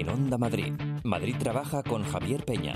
En Onda Madrid. Madrid trabaja con Javier Peña.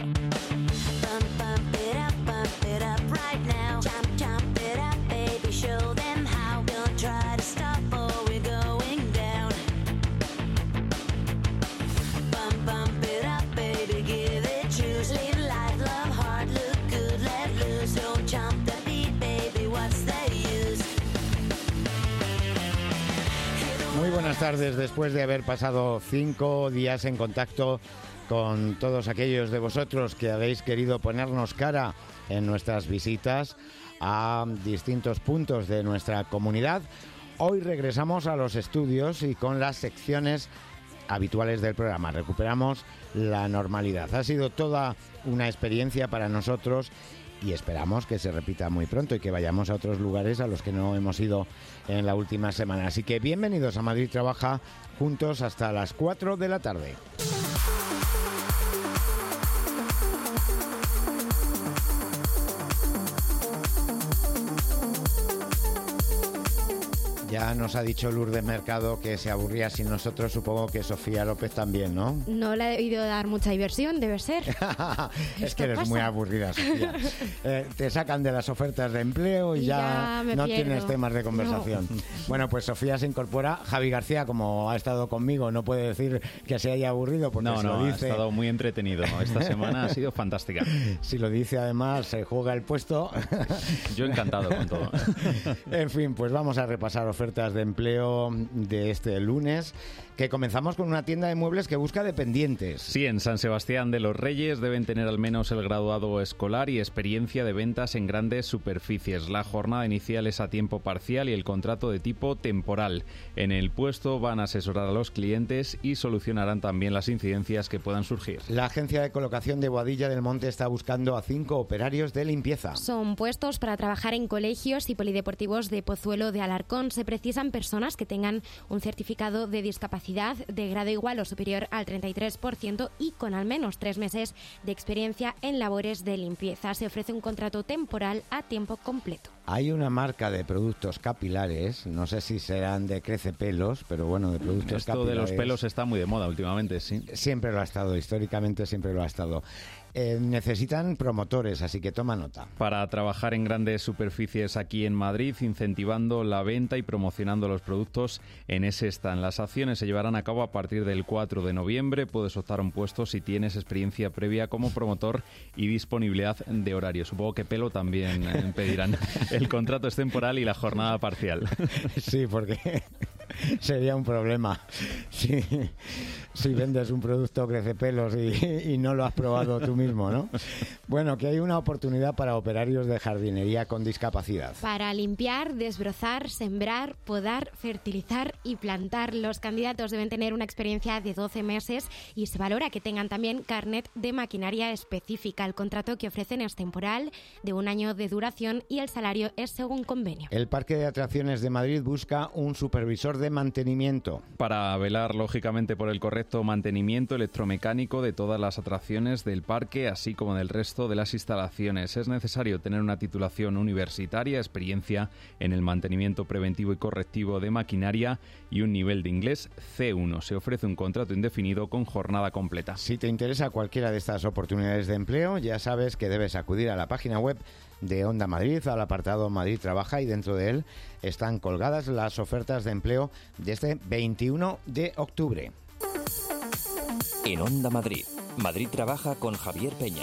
Muy buenas tardes. Después de haber pasado 5 días en contacto con todos aquellos de vosotros que habéis querido ponernos cara en nuestras visitas a distintos puntos de nuestra comunidad, hoy regresamos a los estudios y con las secciones habituales del programa. Recuperamos la normalidad. Ha sido toda una experiencia para nosotros y esperamos que se repita muy pronto y que vayamos a otros lugares a los que no hemos ido en la última semana. Así que bienvenidos a Madrid Trabaja, juntos hasta las 4 de la tarde. Ya nos ha dicho Lourdes Mercado que se aburría sin nosotros. Supongo que Sofía López también, ¿no? No le ha debido dar mucha diversión, debe ser. Es que eres pasa? Muy aburrida, Sofía. Te sacan de las ofertas de empleo y ya no pierdo. Tienes temas de conversación. No. Bueno, pues Sofía se incorpora. Javi García, como ha estado conmigo, no puede decir que se haya aburrido porque si lo dice... ha estado muy entretenido. Esta semana ha sido fantástica. Si lo dice, además, se juega el puesto. Yo encantado con todo. En fin, pues vamos a repasar ofertas de empleo de este lunes, que comenzamos con una tienda de muebles que busca dependientes. Sí, en San Sebastián de los Reyes deben tener al menos el graduado escolar y experiencia de ventas en grandes superficies. La jornada inicial es a tiempo parcial y el contrato de tipo temporal. En el puesto van a asesorar a los clientes y solucionarán también las incidencias que puedan surgir. La agencia de colocación de Boadilla del Monte está buscando a 5 operarios de limpieza. Son puestos para trabajar en colegios y polideportivos de Pozuelo de Alarcón. Se precisan personas que tengan un certificado de discapacidad de grado igual o superior al 33% y con al menos 3 meses de experiencia en labores de limpieza. Se ofrece un contrato temporal a tiempo completo. Hay una marca de productos capilares, no sé si serán de Crecepelos, pero bueno, de productos capilares. Esto de los pelos está muy de moda últimamente, sí. Siempre lo ha estado, históricamente siempre lo ha estado. Necesitan promotores, así que toma nota. Para trabajar en grandes superficies aquí en Madrid, incentivando la venta y promocionando los productos en ese stand. Las acciones se llevarán a cabo a partir del 4 de noviembre. Puedes optar a un puesto si tienes experiencia previa como promotor y disponibilidad de horario. Supongo que pelo también pedirán. El contrato es temporal y la jornada parcial. Sí, porque sería un problema. Sí. Si vendes un producto Crecepelos y no lo has probado tú mismo, ¿no? Bueno, que hay una oportunidad para operarios de jardinería con discapacidad. Para limpiar, desbrozar, sembrar, podar, fertilizar y plantar. Los candidatos deben tener una experiencia de 12 meses y se valora que tengan también carnet de maquinaria específica. El contrato que ofrecen es temporal, de 1 año de duración y el salario es según convenio. El Parque de Atracciones de Madrid busca un supervisor de mantenimiento. Para velar, lógicamente, por el correcto mantenimiento electromecánico de todas las atracciones del parque, así como del resto de las instalaciones. Es necesario tener una titulación universitaria, experiencia en el mantenimiento preventivo y correctivo de maquinaria y un nivel de inglés C1. Se ofrece un contrato indefinido con jornada completa. Si te interesa cualquiera de estas oportunidades de empleo, ya sabes que debes acudir a la página web de Onda Madrid, al apartado Madrid Trabaja, y dentro de él están colgadas las ofertas de empleo de este 21 de octubre. En Onda Madrid. Madrid trabaja con Javier Peña.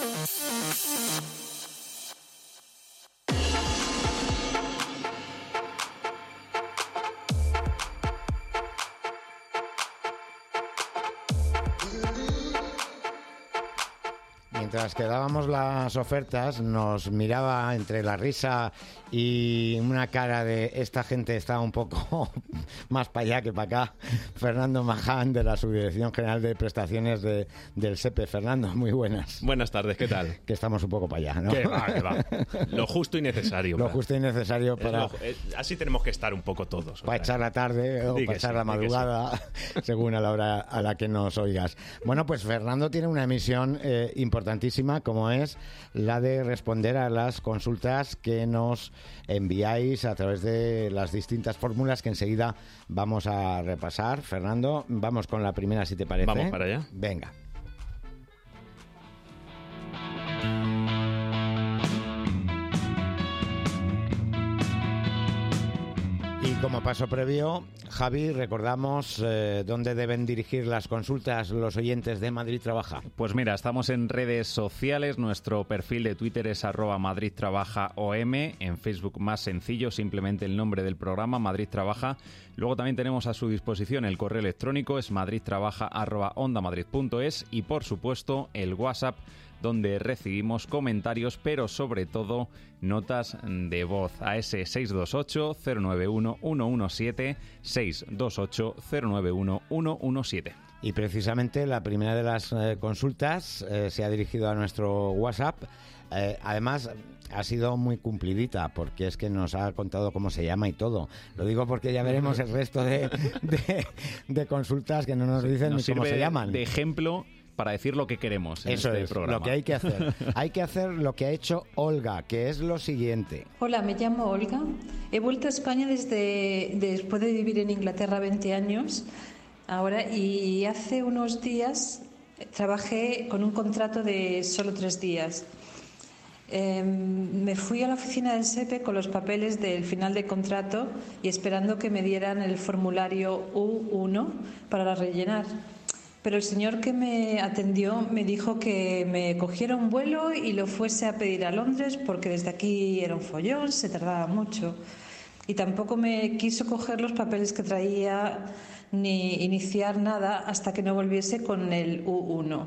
Mientras que dábamos las ofertas, nos miraba entre la risa y una cara de esta gente está un poco más para allá que para acá, Fernando Maján, de la Subdirección General de Prestaciones del SEPE. Fernando, muy buenas. Buenas tardes, ¿qué tal? Que estamos un poco para allá, ¿no? Que va. Lo justo y necesario. Lo justo y necesario para... así tenemos que estar un poco todos. Para echar la tarde o para echar la madrugada, según a la hora a la que nos oigas. Bueno, pues Fernando tiene una emisión importantísima importantísima, como es la de responder a las consultas que nos enviáis a través de las distintas fórmulas que enseguida vamos a repasar. Fernando, vamos con la primera, si te parece. Vamos para allá. Venga. Y como paso previo, Javi, recordamos dónde deben dirigir las consultas los oyentes de Madrid Trabaja. Pues mira, estamos en redes sociales, nuestro perfil de Twitter es @MadridTrabajaOM, en Facebook más sencillo, simplemente el nombre del programa, Madrid Trabaja. Luego también tenemos a su disposición el correo electrónico, es madridtrabaja@ondamadrid.es, y por supuesto el WhatsApp, donde recibimos comentarios, pero sobre todo notas de voz, a ese 628-091-117, 628-091-117. Y precisamente la primera de las consultas se ha dirigido a nuestro WhatsApp. Además, ha sido muy cumplidita, porque es que nos ha contado cómo se llama y todo. Lo digo porque ya veremos el resto de consultas que no nos dicen ni cómo se llaman. De ejemplo para decir lo que queremos en este programa. Lo que hay que hacer. Hay que hacer lo que ha hecho Olga, que es lo siguiente. Hola, me llamo Olga. He vuelto a España después de vivir en Inglaterra 20 años ahora, y hace unos días trabajé con un contrato de solo 3 días. Me fui a la oficina del SEPE con los papeles del final de contrato y esperando que me dieran el formulario U1 para rellenar. Pero el señor que me atendió me dijo que me cogiera un vuelo y lo fuese a pedir a Londres, porque desde aquí era un follón, se tardaba mucho. Y tampoco me quiso coger los papeles que traía ni iniciar nada hasta que no volviese con el U1.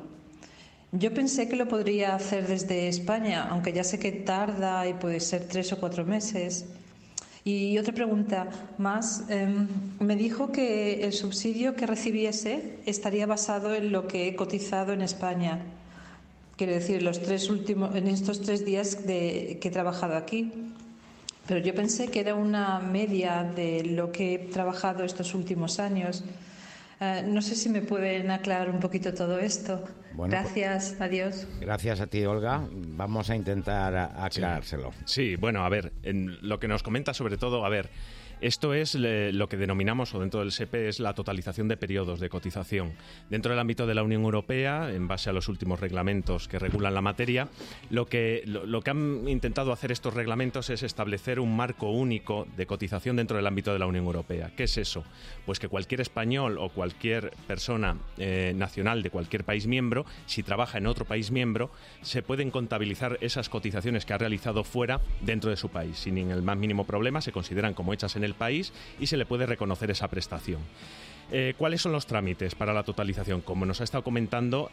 Yo pensé que lo podría hacer desde España, aunque ya sé que tarda y puede ser 3 o 4 meses. Y otra pregunta más, me dijo que el subsidio que recibiese estaría basado en lo que he cotizado en España. Quiero decir, en estos 3 días que he trabajado aquí. Pero yo pensé que era una media de lo que he trabajado estos últimos años. No sé si me pueden aclarar un poquito todo esto. Bueno, gracias, adiós. Gracias a ti, Olga. Vamos a intentar aclarárselo. Sí, bueno, a ver, en lo que nos comenta sobre todo, esto es lo que denominamos, o dentro del SEPE, es la totalización de periodos de cotización. Dentro del ámbito de la Unión Europea, en base a los últimos reglamentos que regulan la materia, lo que han intentado hacer estos reglamentos es establecer un marco único de cotización dentro del ámbito de la Unión Europea. ¿Qué es eso? Pues que cualquier español o cualquier persona nacional de cualquier país miembro, si trabaja en otro país miembro, se pueden contabilizar esas cotizaciones que ha realizado fuera dentro de su país. Sin el más mínimo problema, se consideran como hechas en el país y se le puede reconocer esa prestación. ¿Cuáles son los trámites para la totalización? Como nos ha estado comentando,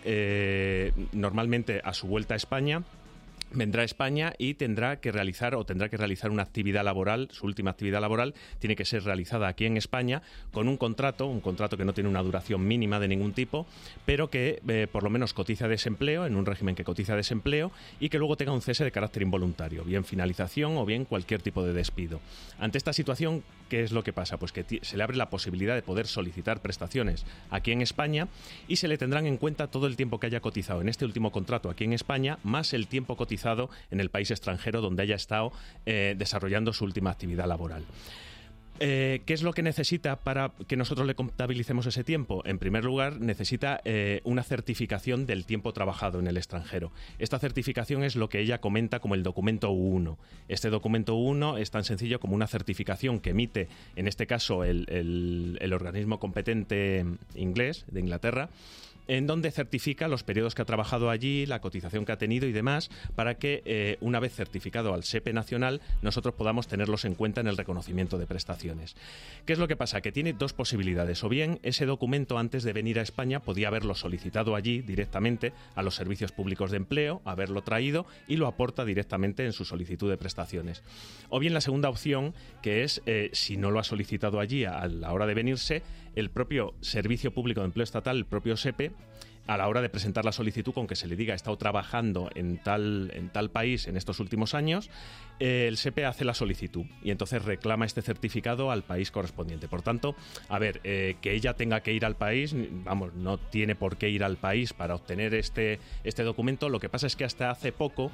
normalmente a su vuelta a España vendrá a España y tendrá que realizar una actividad laboral. Su última actividad laboral tiene que ser realizada aquí en España con un contrato que no tiene una duración mínima de ningún tipo, pero que por lo menos cotiza desempleo, en un régimen que cotiza desempleo, y que luego tenga un cese de carácter involuntario, bien finalización o bien cualquier tipo de despido. Ante esta situación, ¿qué es lo que pasa? Pues que se le abre la posibilidad de poder solicitar prestaciones aquí en España y se le tendrán en cuenta todo el tiempo que haya cotizado en este último contrato aquí en España, más el tiempo cotizado en el país extranjero donde haya estado desarrollando su última actividad laboral. ¿Qué es lo que necesita para que nosotros le contabilicemos ese tiempo? En primer lugar, necesita una certificación del tiempo trabajado en el extranjero. Esta certificación es lo que ella comenta como el documento U1. Este documento U1 es tan sencillo como una certificación que emite, en este caso, el organismo competente inglés de Inglaterra, en donde certifica los periodos que ha trabajado allí, la cotización que ha tenido y demás, para que una vez certificado al SEPE nacional, nosotros podamos tenerlos en cuenta en el reconocimiento de prestaciones. ¿Qué es lo que pasa? Que tiene dos posibilidades. O bien ese documento, antes de venir a España, podía haberlo solicitado allí directamente a los servicios públicos de empleo, haberlo traído y lo aporta directamente en su solicitud de prestaciones. O bien la segunda opción, que es, si no lo ha solicitado allí a la hora de venirse, el propio Servicio Público de Empleo Estatal, el propio SEPE, a la hora de presentar la solicitud, con que se le diga he estado trabajando en tal país en estos últimos años, el SEPE hace la solicitud y entonces reclama este certificado al país correspondiente. Por tanto, a ver, que ella tenga que ir al país, vamos, no tiene por qué ir al país para obtener este documento. Lo que pasa es que hasta hace poco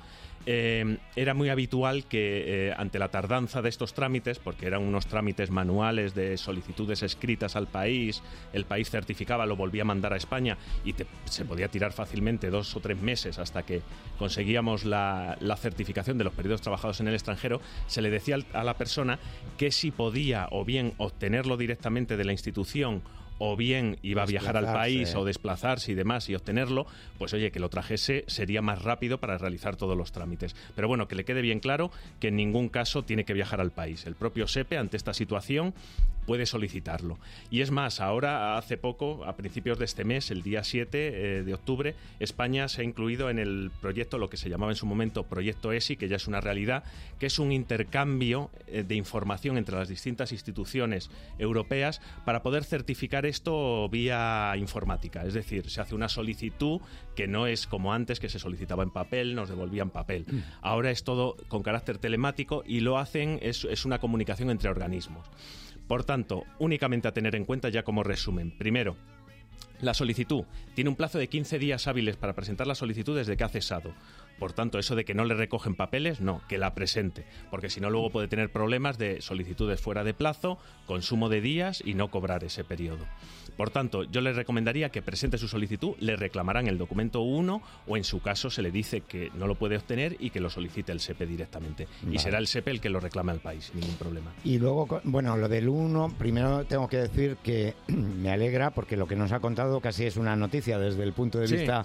era muy habitual que ante la tardanza de estos trámites, porque eran unos trámites manuales de solicitudes escritas al país, el país certificaba, lo volvía a mandar a España y se podía tirar fácilmente 2 o 3 meses hasta que conseguíamos la certificación de los periodos trabajados en el extranjero. Se le decía a la persona que si podía o bien obtenerlo directamente de la institución o bien iba a viajar al país o desplazarse y demás y obtenerlo, pues oye, que lo trajese sería más rápido para realizar todos los trámites. Pero bueno, que le quede bien claro que en ningún caso tiene que viajar al país. El propio SEPE, ante esta situación, puede solicitarlo. Y es más, ahora, hace poco, a principios de este mes, el día 7 de octubre, España se ha incluido en el proyecto, lo que se llamaba en su momento Proyecto ESI, que ya es una realidad, que es un intercambio de información entre las distintas instituciones europeas para poder certificar esto vía informática. Es decir, se hace una solicitud que no es como antes, que se solicitaba en papel, nos devolvían papel. Ahora es todo con carácter telemático y lo hacen, es una comunicación entre organismos. Por tanto, únicamente a tener en cuenta ya como resumen. Primero, la solicitud tiene un plazo de 15 días hábiles para presentar la solicitud desde que ha cesado. Por tanto, eso de que no le recogen papeles, no, que la presente, porque si no luego puede tener problemas de solicitudes fuera de plazo, consumo de días y no cobrar ese periodo. Por tanto, yo le recomendaría que presente su solicitud, le reclamarán el documento 1 o en su caso se le dice que no lo puede obtener y que lo solicite el SEPE directamente. Vale. Y será el SEPE el que lo reclame al país, sin ningún problema. Y luego, bueno, lo del 1, primero tengo que decir que me alegra porque lo que nos ha contado casi es una noticia desde el punto de vista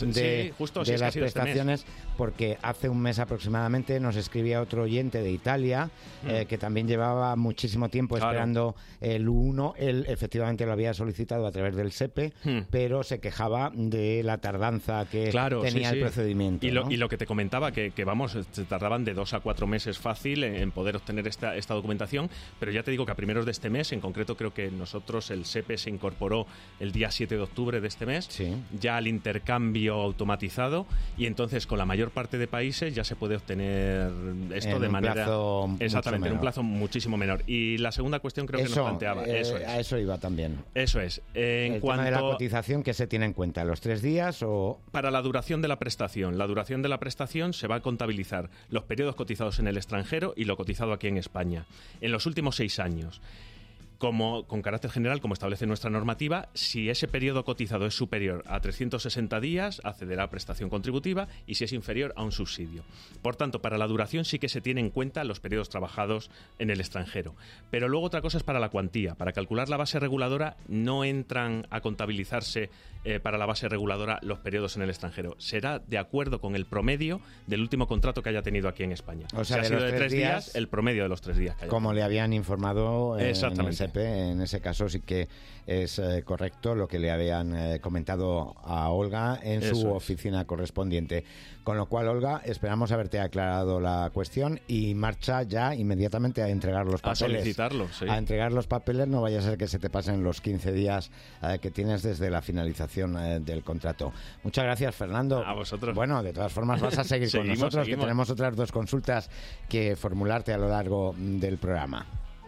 de las prestaciones, porque hace un mes aproximadamente nos escribía otro oyente de Italia que también llevaba muchísimo tiempo esperando el 1. Él efectivamente lo había solicitado a través del SEPE, pero se quejaba de la tardanza que tenía el procedimiento. Y lo que te comentaba, que vamos, se tardaban de 2 a 4 meses fácil en poder obtener esta documentación, pero ya te digo que a primeros de este mes, en concreto creo que nosotros, el SEPE se incorporó el día 7 de octubre de este mes, ya al intercambio automatizado, y entonces con la mayor parte de países ya se puede obtener esto de manera... Exactamente, en un plazo muchísimo menor. Y la segunda cuestión creo que nos planteaba... A eso iba también. Eso es. El tema de la cotización, ¿qué se tiene en cuenta? ¿Los 3 días o...? Para la duración de la prestación. La duración de la prestación se va a contabilizar los periodos cotizados en el extranjero y lo cotizado aquí en España. En los últimos 6 años. Con carácter general, como establece nuestra normativa, si ese periodo cotizado es superior a 360 días, accederá a prestación contributiva, y si es inferior, a un subsidio. Por tanto, para la duración sí que se tiene en cuenta los periodos trabajados en el extranjero. Pero luego otra cosa es para la cuantía. Para calcular la base reguladora no entran a contabilizarse para la base reguladora los periodos en el extranjero. Será de acuerdo con el promedio del último contrato que haya tenido aquí en España. O sea, si ha sido de 3 días, el promedio de los 3 días que haya como tenido. Le habían informado en el SEPE. En ese caso sí que es correcto lo que le habían comentado a Olga en su oficina correspondiente. Con lo cual, Olga, esperamos haberte aclarado la cuestión y marcha ya inmediatamente a entregar los papeles. A solicitarlos, sí. A entregar los papeles, no vaya a ser que se te pasen los 15 días que tienes desde la finalización del contrato. Muchas gracias, Fernando. A vosotros. Bueno, de todas formas vas a seguir con nosotros, que tenemos otras 2 consultas que formularte a lo largo del programa.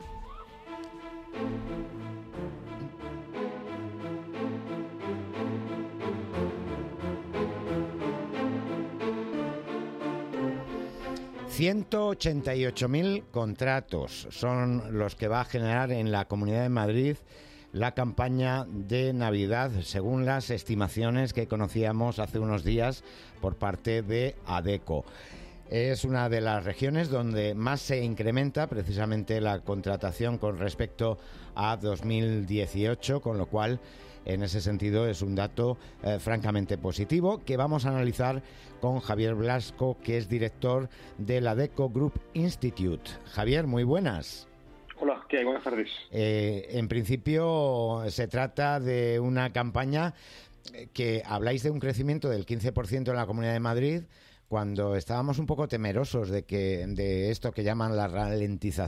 $188.000 contratos son los que va a generar en la Comunidad de Madrid la campaña de Navidad, según las estimaciones que conocíamos hace unos días por parte de ADECO. Es una de las regiones donde más se incrementa precisamente la contratación con respecto a 2018, con lo cual, en ese sentido, es un dato francamente positivo que vamos a analizar con Javier Blasco, que es director de la ADECO Group Institute. Javier, muy buenas. Hola, ¿qué hay? Buenas tardes. En principio, se trata de una campaña que habláis de un crecimiento del 15% en la Comunidad de Madrid, cuando estábamos un poco temerosos de esto que llaman la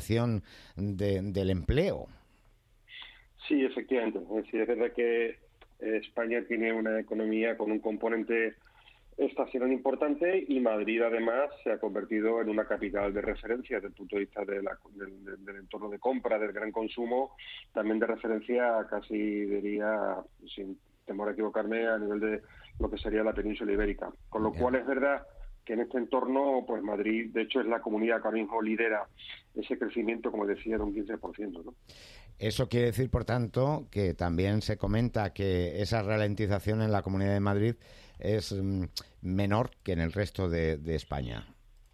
ralentización del empleo. Sí, efectivamente. Es decir, es verdad que España tiene una economía con un componente estacional importante y Madrid además se ha convertido en una capital de referencia desde el punto de vista del entorno de compra, del gran consumo, también de referencia casi diría, sin temor a equivocarme, a nivel de lo que sería la península ibérica. Con lo cual es verdad que en este entorno, pues Madrid, de hecho, es la comunidad que ahora mismo lidera ese crecimiento, como decía, de un 15%, ¿no? Eso quiere decir, por tanto, que también se comenta que esa ralentización en la Comunidad de Madrid es menor que en el resto de España.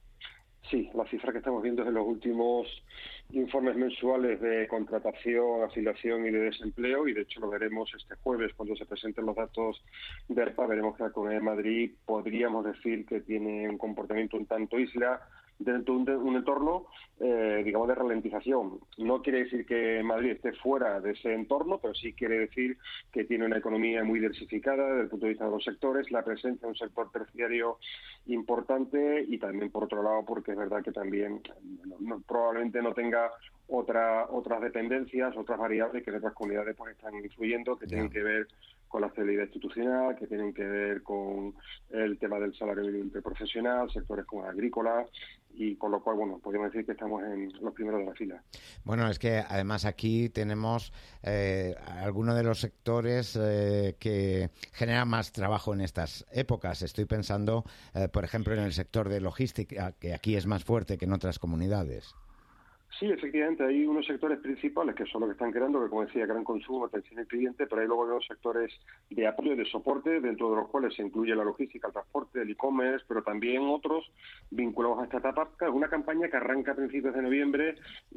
Sí, la cifra que estamos viendo es en los últimos informes mensuales de contratación, afiliación y de desempleo, y de hecho lo veremos este jueves cuando se presenten los datos de ERPA. Veremos que la Comunidad de Madrid podríamos decir que tiene un comportamiento un tanto isla dentro de un entorno, digamos, de ralentización. No quiere decir que Madrid esté fuera de ese entorno, pero sí quiere decir que tiene una economía muy diversificada desde el punto de vista de los sectores, la presencia de un sector terciario importante y también, por otro lado, porque es verdad que también probablemente no tenga otras dependencias, otras variables que en otras comunidades pues están influyendo, que tienen que ver con la estabilidad institucional, que tienen que ver con el tema del salario interprofesional, sectores como el agrícola, y con lo cual, bueno, podemos decir que estamos en los primeros de la fila. Bueno, es que además aquí tenemos algunos de los sectores que generan más trabajo en estas épocas. Estoy pensando, por ejemplo, en el sector de logística, que aquí es más fuerte que en otras comunidades. Sí, efectivamente, hay unos sectores principales que son los que están creando, que como decía, gran consumo, atención al cliente, pero hay luego unos sectores de apoyo, de soporte, dentro de los cuales se incluye la logística, el transporte, el e-commerce, pero también otros vinculados a esta etapa. Es una campaña que arranca a principios de noviembre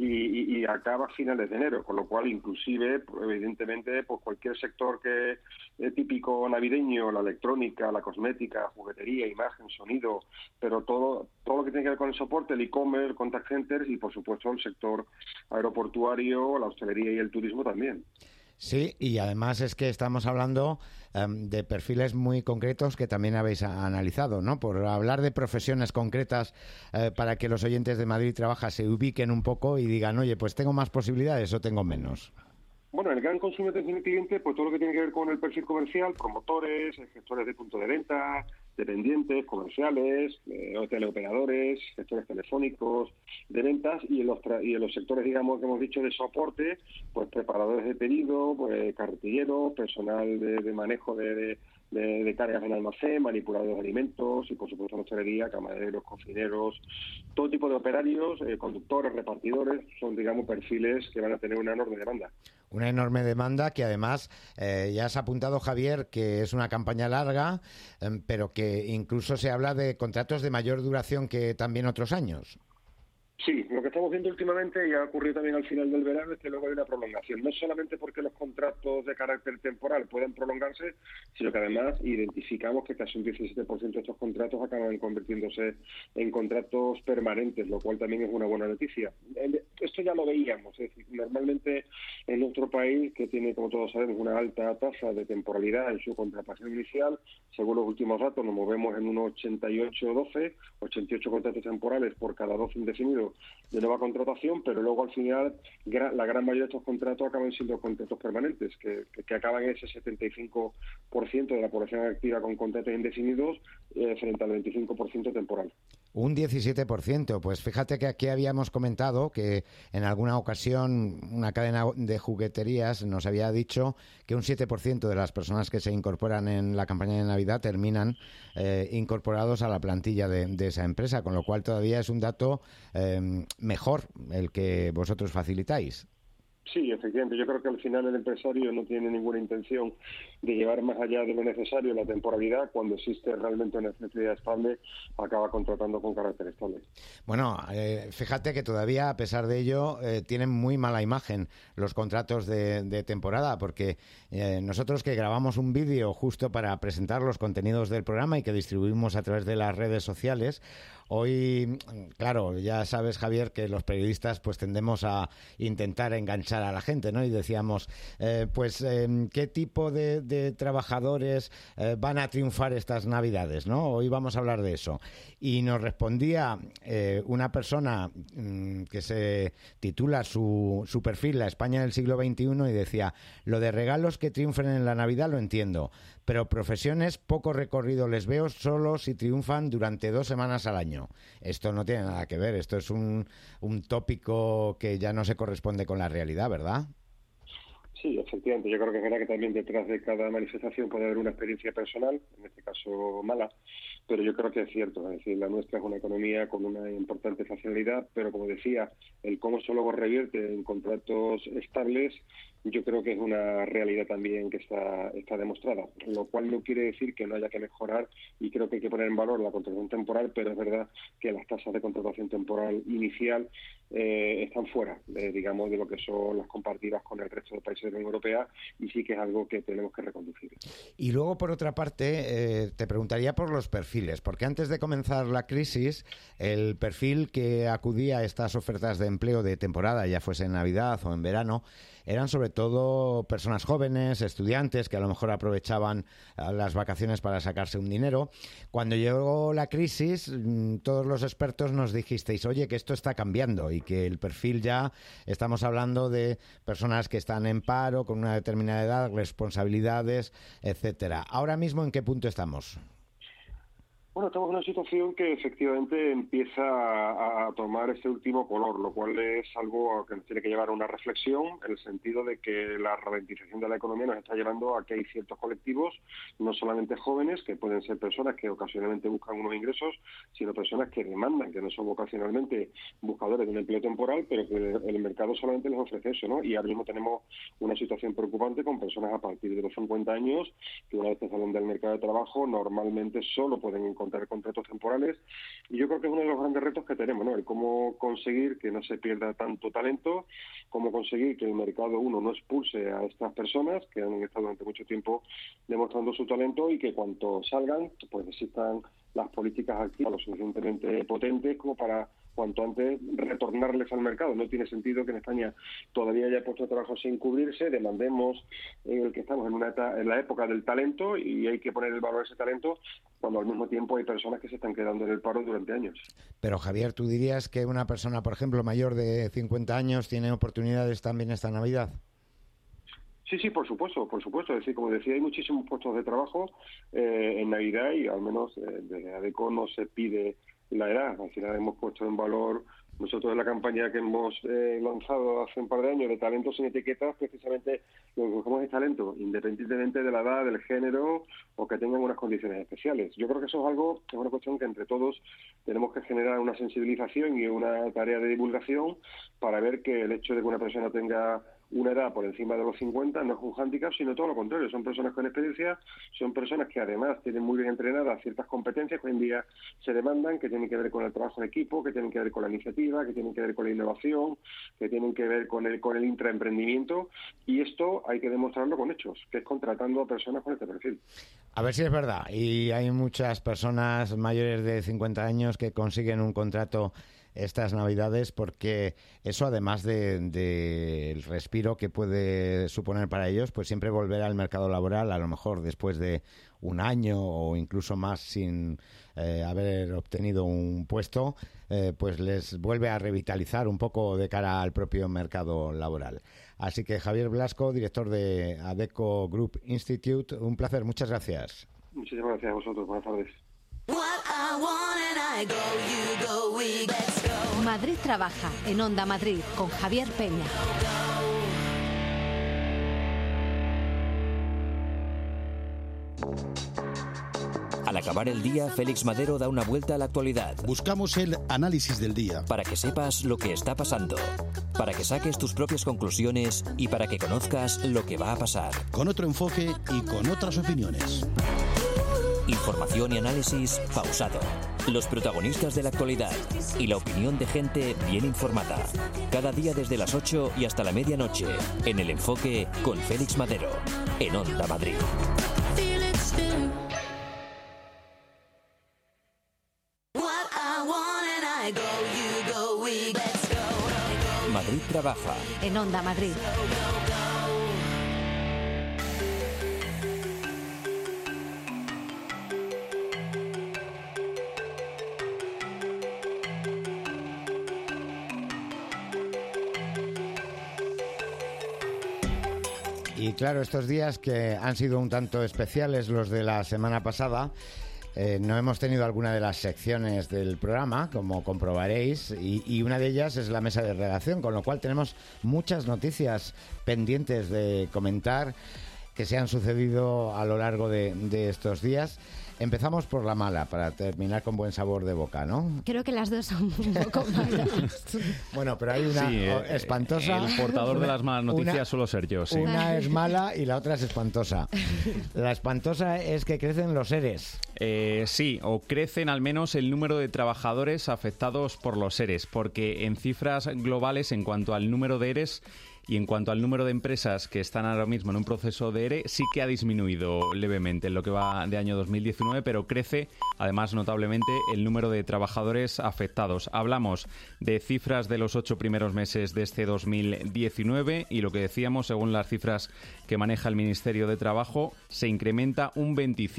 y acaba a finales de enero, con lo cual inclusive, evidentemente, pues cualquier sector que típico navideño, la electrónica, la cosmética, juguetería, imagen, sonido, pero todo lo que tiene que ver con el soporte, el e-commerce, el contact centers y, por supuesto, el sector aeroportuario, la hostelería y el turismo también. Sí, y además es que estamos hablando de perfiles muy concretos que también habéis analizado, ¿no? Por hablar de profesiones concretas para que los oyentes de Madrid Trabaja se ubiquen un poco y digan, oye, pues tengo más posibilidades o tengo menos. Bueno, el gran consumo de atención al cliente, pues todo lo que tiene que ver con el perfil comercial, promotores, gestores de punto de venta, dependientes, comerciales, teleoperadores, gestores telefónicos de ventas y en los sectores, digamos, que hemos dicho de soporte, pues preparadores de pedido, pues carretilleros, personal de manejo de cargas en almacén, manipuladores de alimentos y, por supuesto, hostelería, camareros, cocineros, todo tipo de operarios, conductores, repartidores, son, digamos, perfiles que van a tener una enorme demanda. Una enorme demanda que además ya has apuntado, Javier, que es una campaña larga, pero que incluso se habla de contratos de mayor duración que también otros años. Sí, lo que estamos viendo últimamente, y ha ocurrido también al final del verano, es que luego hay una prolongación. No solamente porque los contratos de carácter temporal puedan prolongarse, sino que además identificamos que casi un 17% de estos contratos acaban convirtiéndose en contratos permanentes, lo cual también es una buena noticia. Esto ya lo veíamos, es decir, normalmente en nuestro país, que tiene, como todos sabemos, una alta tasa de temporalidad en su contratación inicial, según los últimos datos nos movemos en un 88-12, 88 contratos temporales por cada 12 indefinidos de nueva contratación, pero luego al final la gran mayoría de estos contratos acaban siendo contratos permanentes, que acaban en ese 75% de la población activa con contratos indefinidos frente al 25% temporal. Un 17%. Pues fíjate que aquí habíamos comentado que en alguna ocasión una cadena de jugueterías nos había dicho que un 7% de las personas que se incorporan en la campaña de Navidad terminan incorporados a la plantilla de esa empresa, con lo cual todavía es un dato mejor el que vosotros facilitáis. Sí, efectivamente. Yo creo que al final el empresario no tiene ninguna intención de llevar más allá de lo necesario la temporalidad. Cuando existe realmente una necesidad estable, acaba contratando con carácter estable. Bueno, fíjate que todavía, a pesar de ello, tienen muy mala imagen los contratos de temporada, porque nosotros que grabamos un vídeo justo para presentar los contenidos del programa y que distribuimos a través de las redes sociales, Hoy, claro, ya sabes, Javier, que los periodistas pues tendemos a intentar enganchar a la gente, ¿no? Y decíamos, ¿qué tipo de trabajadores van a triunfar estas Navidades, ¿no? Hoy vamos a hablar de eso. Y nos respondía una persona que se titula su perfil La España del siglo XXI y decía, lo de regalos que triunfen en la Navidad lo entiendo, pero profesiones poco recorrido les veo solo si triunfan durante 2 semanas al año. Esto no tiene nada que ver, esto es un tópico que ya no se corresponde con la realidad, ¿verdad? Sí, efectivamente. Yo creo que es verdad que también detrás de cada manifestación puede haber una experiencia personal, en este caso mala, pero yo creo que es cierto. Es decir, la nuestra es una economía con una importante estacionalidad, pero como decía, el cómo eso luego revierte en contratos estables, yo creo que es una realidad también que está demostrada, lo cual no quiere decir que no haya que mejorar, y creo que hay que poner en valor la contratación temporal, pero es verdad que las tasas de contratación temporal inicial están fuera, digamos, de lo que son las comparativas con el resto de países de la Unión Europea, y sí que es algo que tenemos que reconducir. Y luego, por otra parte, te preguntaría por los perfiles, porque antes de comenzar la crisis, el perfil que acudía a estas ofertas de empleo de temporada, ya fuese en Navidad o en verano, eran sobre todo personas jóvenes, estudiantes, que a lo mejor aprovechaban las vacaciones para sacarse un dinero. Cuando llegó la crisis, todos los expertos nos dijisteis, oye, que esto está cambiando y que el perfil ya, estamos hablando de personas que están en paro, con una determinada edad, responsabilidades, etcétera. Ahora mismo, ¿en qué punto estamos? Bueno, estamos en una situación que efectivamente empieza a tomar ese último color, lo cual es algo que nos tiene que llevar a una reflexión, en el sentido de que la ralentización de la economía nos está llevando a que hay ciertos colectivos, no solamente jóvenes, que pueden ser personas que ocasionalmente buscan unos ingresos, sino personas que demandan, que no son ocasionalmente buscadores de un empleo temporal, pero que el mercado solamente les ofrece eso, ¿no? Y ahora mismo tenemos una situación preocupante con personas a partir de los 50 años, que una vez que salen del mercado de trabajo, normalmente solo pueden encontrar contratos temporales, y yo creo que es uno de los grandes retos que tenemos, ¿no? El cómo conseguir que no se pierda tanto talento, cómo conseguir que el mercado, uno, no expulse a estas personas que han estado durante mucho tiempo demostrando su talento, y que cuanto salgan, pues existan las políticas activas lo suficientemente potentes como para cuanto antes retornarles al mercado. No tiene sentido que en España todavía haya puesto de trabajo sin cubrirse, demandemos el que estamos en la época del talento, y hay que poner el valor a ese talento cuando al mismo tiempo hay personas que se están quedando en el paro durante años. Pero Javier, ¿tú dirías que una persona, por ejemplo, mayor de 50 años tiene oportunidades también esta Navidad? Sí, por supuesto. Es decir, como decía, hay muchísimos puestos de trabajo en Navidad, y al menos desde ADECO no se pide la edad. Al final hemos puesto en valor, nosotros en la campaña que hemos lanzado hace un par de años de Talentos sin Etiquetas, precisamente lo que buscamos es talento, independientemente de la edad, del género, o que tengan unas condiciones especiales. Yo creo que eso es algo, es una cuestión que entre todos tenemos que generar una sensibilización y una tarea de divulgación para ver que el hecho de que una persona tenga una edad por encima de los 50 no es un hándicap, sino todo lo contrario. Son personas con experiencia, son personas que además tienen muy bien entrenadas ciertas competencias que hoy en día se demandan, que tienen que ver con el trabajo en equipo, que tienen que ver con la iniciativa, que tienen que ver con la innovación, que tienen que ver con el intraemprendimiento, y esto hay que demostrarlo con hechos, que es contratando a personas con este perfil. A ver si es verdad, y hay muchas personas mayores de 50 años que consiguen un contrato estas Navidades, porque eso, además del respiro que puede suponer para ellos, pues siempre volver al mercado laboral, a lo mejor después de un año o incluso más sin haber obtenido un puesto, pues les vuelve a revitalizar un poco de cara al propio mercado laboral. Así que Javier Blasco, director de ADECO Group Institute, un placer, muchas gracias. Muchísimas gracias a vosotros, buenas tardes. Madrid trabaja en Onda Madrid con Javier Peña. Al acabar el día, Félix Madero da una vuelta a la actualidad. Buscamos el análisis del día. Para que sepas lo que está pasando, para que saques tus propias conclusiones y para que conozcas lo que va a pasar. Con otro enfoque y con otras opiniones. Información y análisis pausado. Los protagonistas de la actualidad y la opinión de gente bien informada. Cada día desde las 8 y hasta la medianoche. En El Enfoque con Félix Madero. En Onda Madrid. What I want. trabaja. En Onda Madrid. Y claro, estos días que han sido un tanto especiales, los de la semana pasada, no hemos tenido alguna de las secciones del programa, como comprobaréis, y una de ellas es la mesa de redacción, con lo cual tenemos muchas noticias pendientes de comentar que se han sucedido a lo largo de estos días. Empezamos por la mala, para terminar con buen sabor de boca, ¿no? Creo que las dos son un poco malas. Bueno, pero hay una espantosa. El portador de las malas noticias suelo ser yo, sí. Una es mala y la otra es espantosa. La espantosa es que crecen los ERES. Sí, o crecen al menos el número de trabajadores afectados por los ERES, porque en cifras globales, en cuanto al número de ERES, y en cuanto al número de empresas que están ahora mismo en un proceso de ERE, sí que ha disminuido levemente en lo que va de año 2019, pero crece además notablemente el número de trabajadores afectados. Hablamos de cifras de los 8 primeros meses de este 2019 y lo que decíamos, según las cifras que maneja el Ministerio de Trabajo, se incrementa un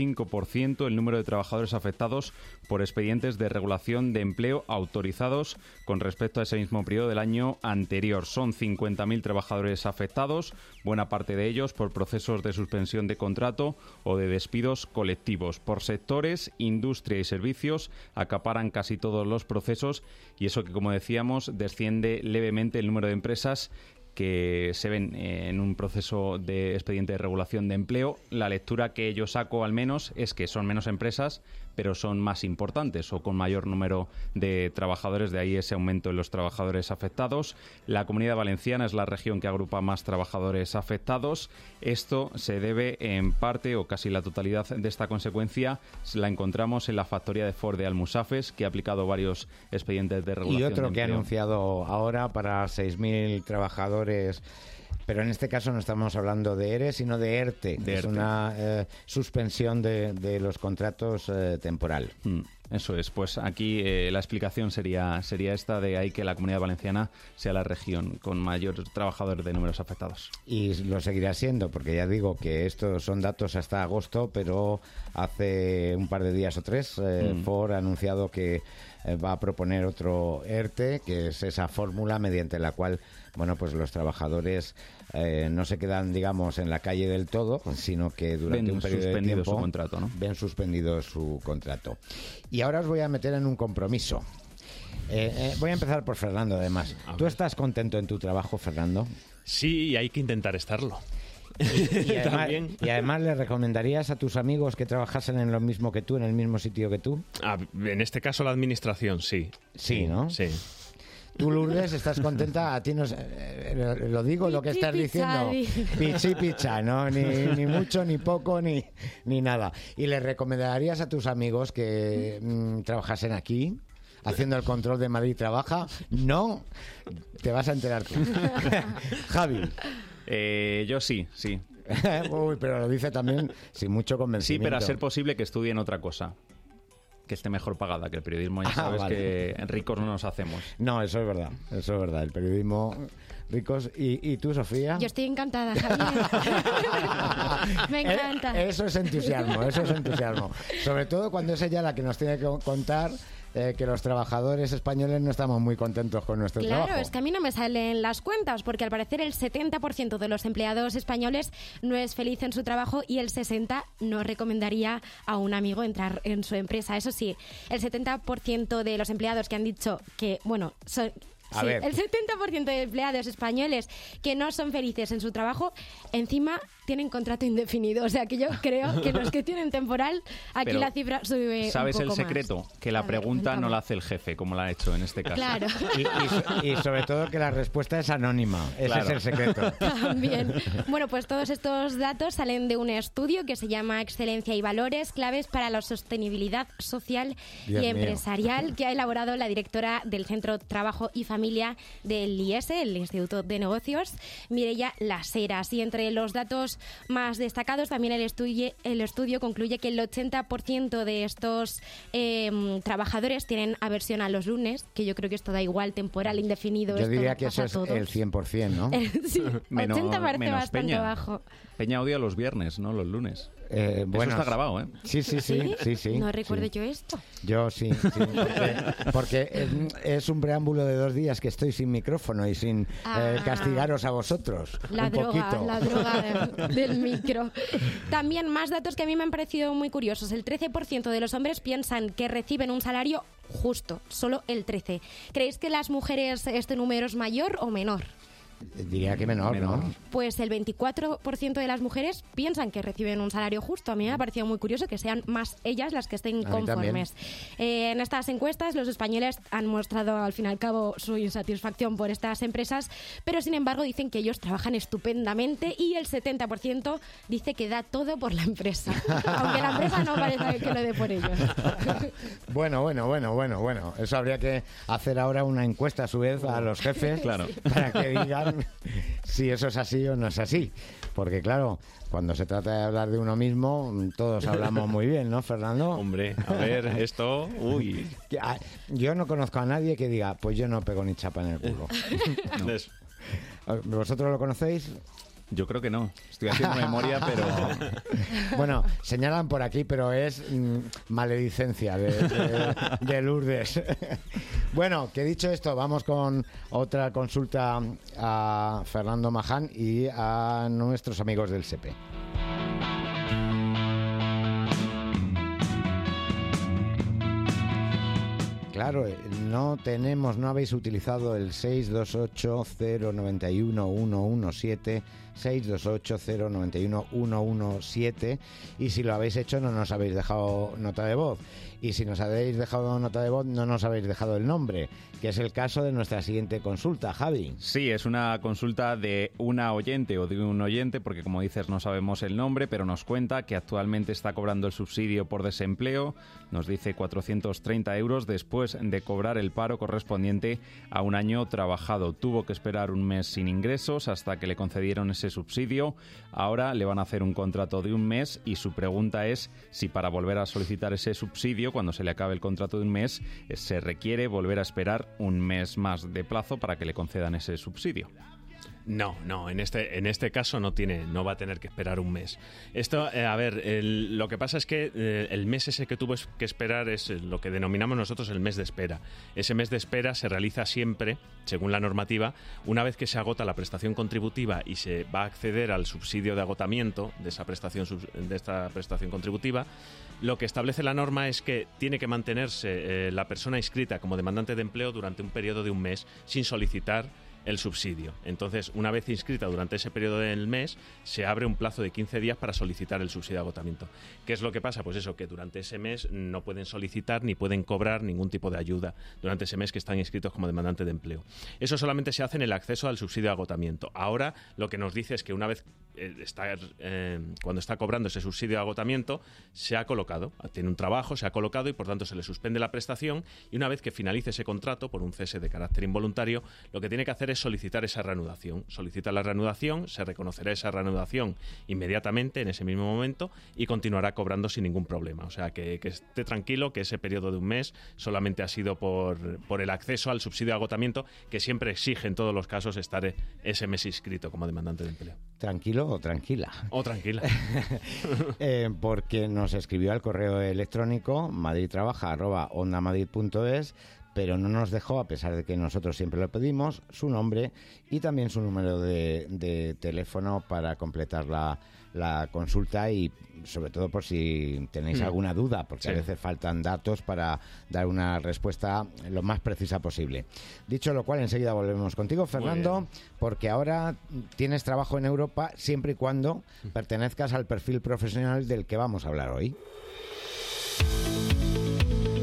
25% el número de trabajadores afectados por expedientes de regulación de empleo autorizados con respecto a ese mismo periodo del año anterior. Son 50.000 trabajadores afectados, buena parte de ellos por procesos de suspensión de contrato o de despidos colectivos. Por sectores, industria y servicios acaparan casi todos los procesos y eso que, como decíamos, desciende levemente el número de empresas que se ven en un proceso de expediente de regulación de empleo. La lectura que yo saco al menos es que son menos empresas, pero son más importantes o con mayor número de trabajadores, de ahí ese aumento en los trabajadores afectados. La Comunidad Valenciana es la región que agrupa más trabajadores afectados. Esto se debe en parte o casi la totalidad de esta consecuencia la encontramos en la factoría de Ford de Almusafes, que ha aplicado varios expedientes de regulación. Y otro de que ha empleo. anunciado ahora para 6.000 trabajadores. Pero en este caso no estamos hablando de ERE, sino de ERTE. De es ERTE. una suspensión de los contratos temporal. Eso es, pues aquí la explicación sería esta, de ahí que la Comunidad Valenciana sea la región con mayor trabajadores de números afectados. Y lo seguirá siendo, porque ya digo que estos son datos hasta agosto, pero hace un par de días o tres Ford ha anunciado que va a proponer otro ERTE, que es esa fórmula mediante la cual, bueno, pues los trabajadores no se quedan, digamos, en la calle del todo, sino que durante un periodo de tiempo su contrato, ¿no? ven suspendido su contrato. Y ahora os voy a meter en un compromiso. Voy a empezar por Fernando, además. ¿Tú estás contento en tu trabajo, Fernando? Sí, y hay que intentar estarlo. Y además le recomendarías a tus amigos que trabajasen en lo mismo que tú, en el mismo sitio que tú. En este caso la administración, sí. Sí, ¿no? Sí. Tú, Lourdes, ¿estás contenta? A ti no lo digo, lo que estás diciendo. Pichi picha, ¿no? Ni mucho, ni poco, ni nada. ¿Y le recomendarías a tus amigos que trabajasen aquí? Haciendo el control de Madrid Trabaja. No, te vas a enterar tú. Javi. Yo sí. Uy, pero lo dice también sin mucho convencimiento. Sí, pero a ser posible que estudien otra cosa, que esté mejor pagada, que el periodismo ya sabes que ricos no nos hacemos. No, eso es verdad. El periodismo ricos. ¿Y tú, Sofía? Yo estoy encantada, Javier. Me encanta. Eso es entusiasmo. Sobre todo cuando es ella la que nos tiene que contar que los trabajadores españoles no estamos muy contentos con nuestro trabajo. Claro, es que a mí no me salen las cuentas, porque al parecer el 70% de los empleados españoles no es feliz en su trabajo y el 60% no recomendaría a un amigo entrar en su empresa. Eso sí, el 70% de los empleados que han dicho que, bueno, son... Sí, el 70% de empleados españoles que no son felices en su trabajo, encima tienen contrato indefinido. O sea, que yo creo que los que tienen temporal, aquí pero la cifra sube ¿sabes un poco el secreto? Más. Que la pregunta no la hace el jefe, como la ha hecho en este caso. Claro. Y sobre todo que la respuesta es anónima. Ese es el secreto. También. Bueno, pues todos estos datos salen de un estudio que se llama Excelencia y Valores, claves para la sostenibilidad social y empresarial, que ha elaborado la directora del Centro Trabajo y Familia del IES, el Instituto de Negocios, Mireia Las Heras. Y entre los datos los más destacados. También el estudio concluye que el 80% de estos trabajadores tienen aversión a los lunes, que yo creo que esto da igual, temporal, indefinido. Yo diría que eso es el 100%, ¿no? Sí, 80 parece bastante Peña. bajo. Peña odia los viernes, no los lunes. Bueno, eso está grabado, ¿eh? Sí. No recuerdo yo esto. Yo sí, porque es un preámbulo de 2 días que estoy sin micrófono y sin castigaros a vosotros. La un droga, poquito. la droga del micro. También más datos que a mí me han parecido muy curiosos. El 13% de los hombres piensan que reciben un salario justo, solo el 13%. ¿Creéis que las mujeres este número es mayor o menor? Diría que menor, ¿no? Pues el 24% de las mujeres piensan que reciben un salario justo. A mí me ha parecido muy curioso que sean más ellas las que estén conformes. En estas encuestas los españoles han mostrado al fin y al cabo su insatisfacción por estas empresas, pero sin embargo dicen que ellos trabajan estupendamente y el 70% dice que da todo por la empresa, aunque la empresa no parece que lo dé por ellos. Bueno. Eso habría que hacer ahora una encuesta a su vez a los jefes, claro, para que digan si eso es así o no es así. Porque claro, cuando se trata de hablar de uno mismo, todos hablamos muy bien, ¿no, Fernando? Hombre, a ver, esto... Uy. Yo no conozco a nadie que diga, pues yo no pego ni chapa en el culo. No. ¿Vosotros lo conocéis? Yo creo que no. Estoy haciendo memoria, pero... Bueno, señalan por aquí, pero es maledicencia de Lourdes. Bueno, que dicho esto, vamos con otra consulta a Fernando Maján y a nuestros amigos del SEPE. Claro, no habéis utilizado el 628-091-117, 628-091-117, y si lo habéis hecho no nos habéis dejado nota de voz. Y si nos habéis dejado nota de voz no nos habéis dejado el nombre, que es el caso de nuestra siguiente consulta, Javi. Sí, es una consulta de una oyente o de un oyente, porque como dices no sabemos el nombre, pero nos cuenta que actualmente está cobrando el subsidio por desempleo, nos dice 430 euros después de cobrar el paro correspondiente a un año trabajado. Tuvo que esperar un mes sin ingresos hasta que le concedieron ese subsidio. Ahora le van a hacer un contrato de un mes y su pregunta es si para volver a solicitar ese subsidio, cuando se le acabe el contrato de un mes, se requiere volver a esperar un mes más de plazo para que le concedan ese subsidio. No, en este caso no va a tener que esperar un mes. Esto, lo que pasa es que el mes ese que tuvo que esperar es lo que denominamos nosotros el mes de espera. Ese mes de espera se realiza siempre, según la normativa, una vez que se agota la prestación contributiva y se va a acceder al subsidio de agotamiento de esta prestación contributiva. Lo que establece la norma es que tiene que mantenerse la persona inscrita como demandante de empleo durante un periodo de un mes sin solicitar el subsidio. Entonces, una vez inscrita durante ese periodo del mes, se abre un plazo de 15 días para solicitar el subsidio de agotamiento. ¿Qué es lo que pasa? Pues eso, que durante ese mes no pueden solicitar ni pueden cobrar ningún tipo de ayuda durante ese mes que están inscritos como demandante de empleo. Eso solamente se hace en el acceso al subsidio de agotamiento. Ahora, lo que nos dice es que una vez cuando está cobrando ese subsidio de agotamiento, se ha colocado, tiene un trabajo, se ha colocado y por tanto se le suspende la prestación, y una vez que finalice ese contrato por un cese de carácter involuntario, lo que tiene que hacer es solicitar esa reanudación. Solicita la reanudación, se reconocerá esa reanudación inmediatamente en ese mismo momento y continuará cobrando sin ningún problema. O sea, que esté tranquilo, que ese periodo de un mes solamente ha sido por el acceso al subsidio de agotamiento, que siempre exige en todos los casos estar ese mes inscrito como demandante de empleo. ¿Tranquilo o tranquila? O tranquila. Porque nos escribió al correo electrónico madridtrabaja@ondamadrid.es, pero no nos dejó, a pesar de que nosotros siempre lo pedimos, su nombre y también su número de teléfono para completar la consulta y sobre todo por si tenéis alguna duda, porque a veces faltan datos para dar una respuesta lo más precisa posible. Dicho lo cual, enseguida volvemos contigo, Fernando, porque ahora tienes trabajo en Europa siempre y cuando pertenezcas al perfil profesional del que vamos a hablar hoy.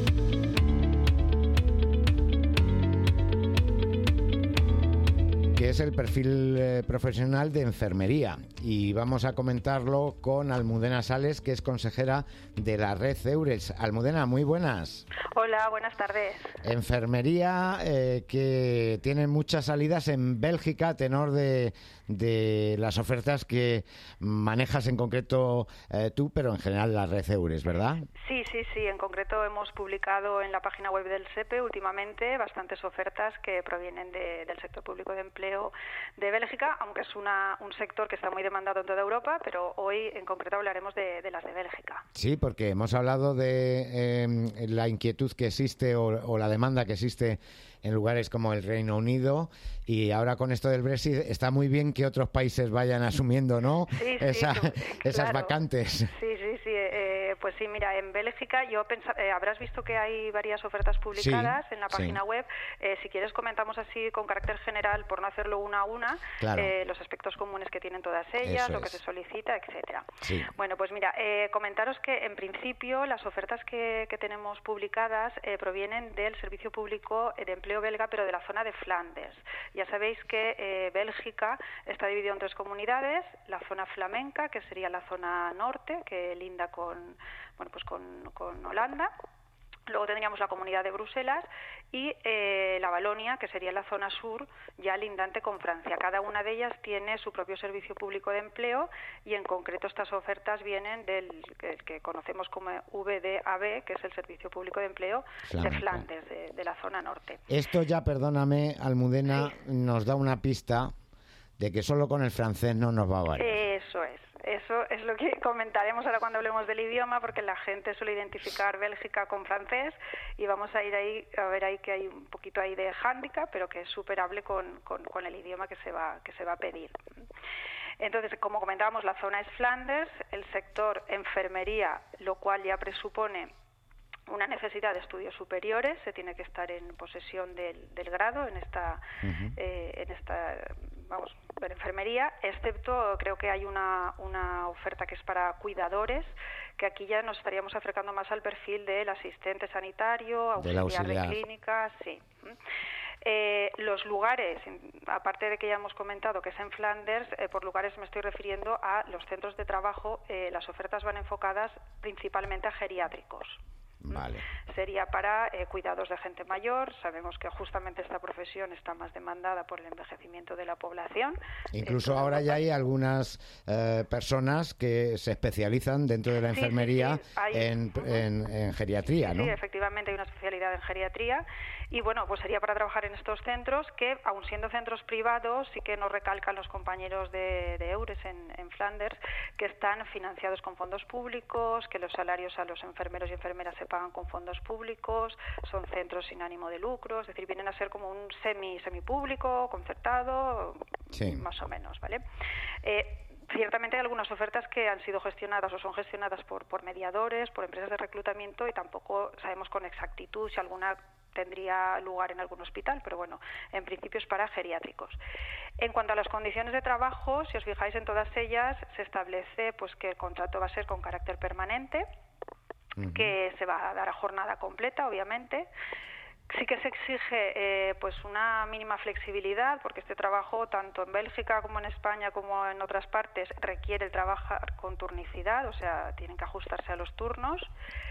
¿Qué es el perfil profesional de enfermería. Y vamos a comentarlo con Almudena Sales, que es consejera de la red EURES. Almudena, muy buenas. Hola, buenas tardes. Enfermería que tiene muchas salidas en Bélgica, a tenor de las ofertas que manejas en concreto tú, pero en general la red EURES, ¿verdad? Sí. En concreto hemos publicado en la página web del SEPE últimamente bastantes ofertas que provienen del sector público de empleo de Bélgica, aunque es un sector que está muy demandado en toda Europa, pero hoy en concreto hablaremos de las de Bélgica. Sí, porque hemos hablado de la inquietud que existe o la demanda que existe en lugares como el Reino Unido, y ahora con esto del Brexit está muy bien que otros países vayan asumiendo, ¿no? Esas vacantes. Sí. Pues sí, mira, en Bélgica habrás visto que hay varias ofertas publicadas en la página web. Si quieres comentamos así con carácter general, por no hacerlo una a una, los aspectos comunes que tienen todas ellas, lo que se solicita, etcétera. Sí. Bueno, pues mira, comentaros que en principio las ofertas que tenemos publicadas provienen del Servicio Público de Empleo belga, pero de la zona de Flandes. Ya sabéis que Bélgica está dividido en 3 comunidades: la zona flamenca, que sería la zona norte, que linda con Holanda. Luego tendríamos la Comunidad de Bruselas y la Valonia, que sería la zona sur, ya lindante con Francia. Cada una de ellas tiene su propio servicio público de empleo, y en concreto estas ofertas vienen del que conocemos como VDAB, que es el Servicio Público de Empleo de Flandes, de la zona norte. Esto ya, perdóname, Almudena, nos da una pista de que solo con el francés no nos va a valer. Eso es lo que comentaremos ahora cuando hablemos del idioma, porque la gente suele identificar Bélgica con francés, y vamos a ir ahí a ver ahí que hay un poquito ahí de hándicap, pero que es superable con el idioma que se va a pedir. Entonces, como comentábamos, la zona es Flandes, el sector enfermería, lo cual ya presupone una necesidad de estudios superiores. Se tiene que estar en posesión del grado en esta de enfermería, excepto creo que hay una oferta que es para cuidadores, que aquí ya nos estaríamos acercando más al perfil del asistente sanitario, auxiliar de clínica, sí. Los lugares, aparte de que ya hemos comentado que es en Flanders, por lugares me estoy refiriendo a los centros de trabajo. Las ofertas van enfocadas principalmente a geriátricos. Vale. Sería para cuidados de gente mayor. Sabemos que justamente esta profesión está más demandada por el envejecimiento de la población. Incluso ahora ya hay algunas personas que se especializan dentro de la enfermería en geriatría, ¿no? Sí, efectivamente hay una especialidad en geriatría, y bueno, pues sería para trabajar en estos centros que, aun siendo centros privados, sí que nos recalcan los compañeros de EURES en Flanders, que están financiados con fondos públicos, que los salarios a los enfermeros y enfermeras se pagan con fondos públicos, son centros sin ánimo de lucro, es decir, vienen a ser como un semipúblico, concertado, más o menos, ¿vale? Ciertamente hay algunas ofertas que han sido gestionadas o son gestionadas por mediadores, por empresas de reclutamiento, y tampoco sabemos con exactitud si alguna tendría lugar en algún hospital, pero bueno, en principio es para geriátricos. En cuanto a las condiciones de trabajo, si os fijáis en todas ellas, se establece pues que el contrato va a ser con carácter permanente, que se va a dar a jornada completa, obviamente. Sí que se exige pues una mínima flexibilidad, porque este trabajo, tanto en Bélgica como en España como en otras partes, requiere el trabajar con turnicidad, o sea, tienen que ajustarse a los turnos.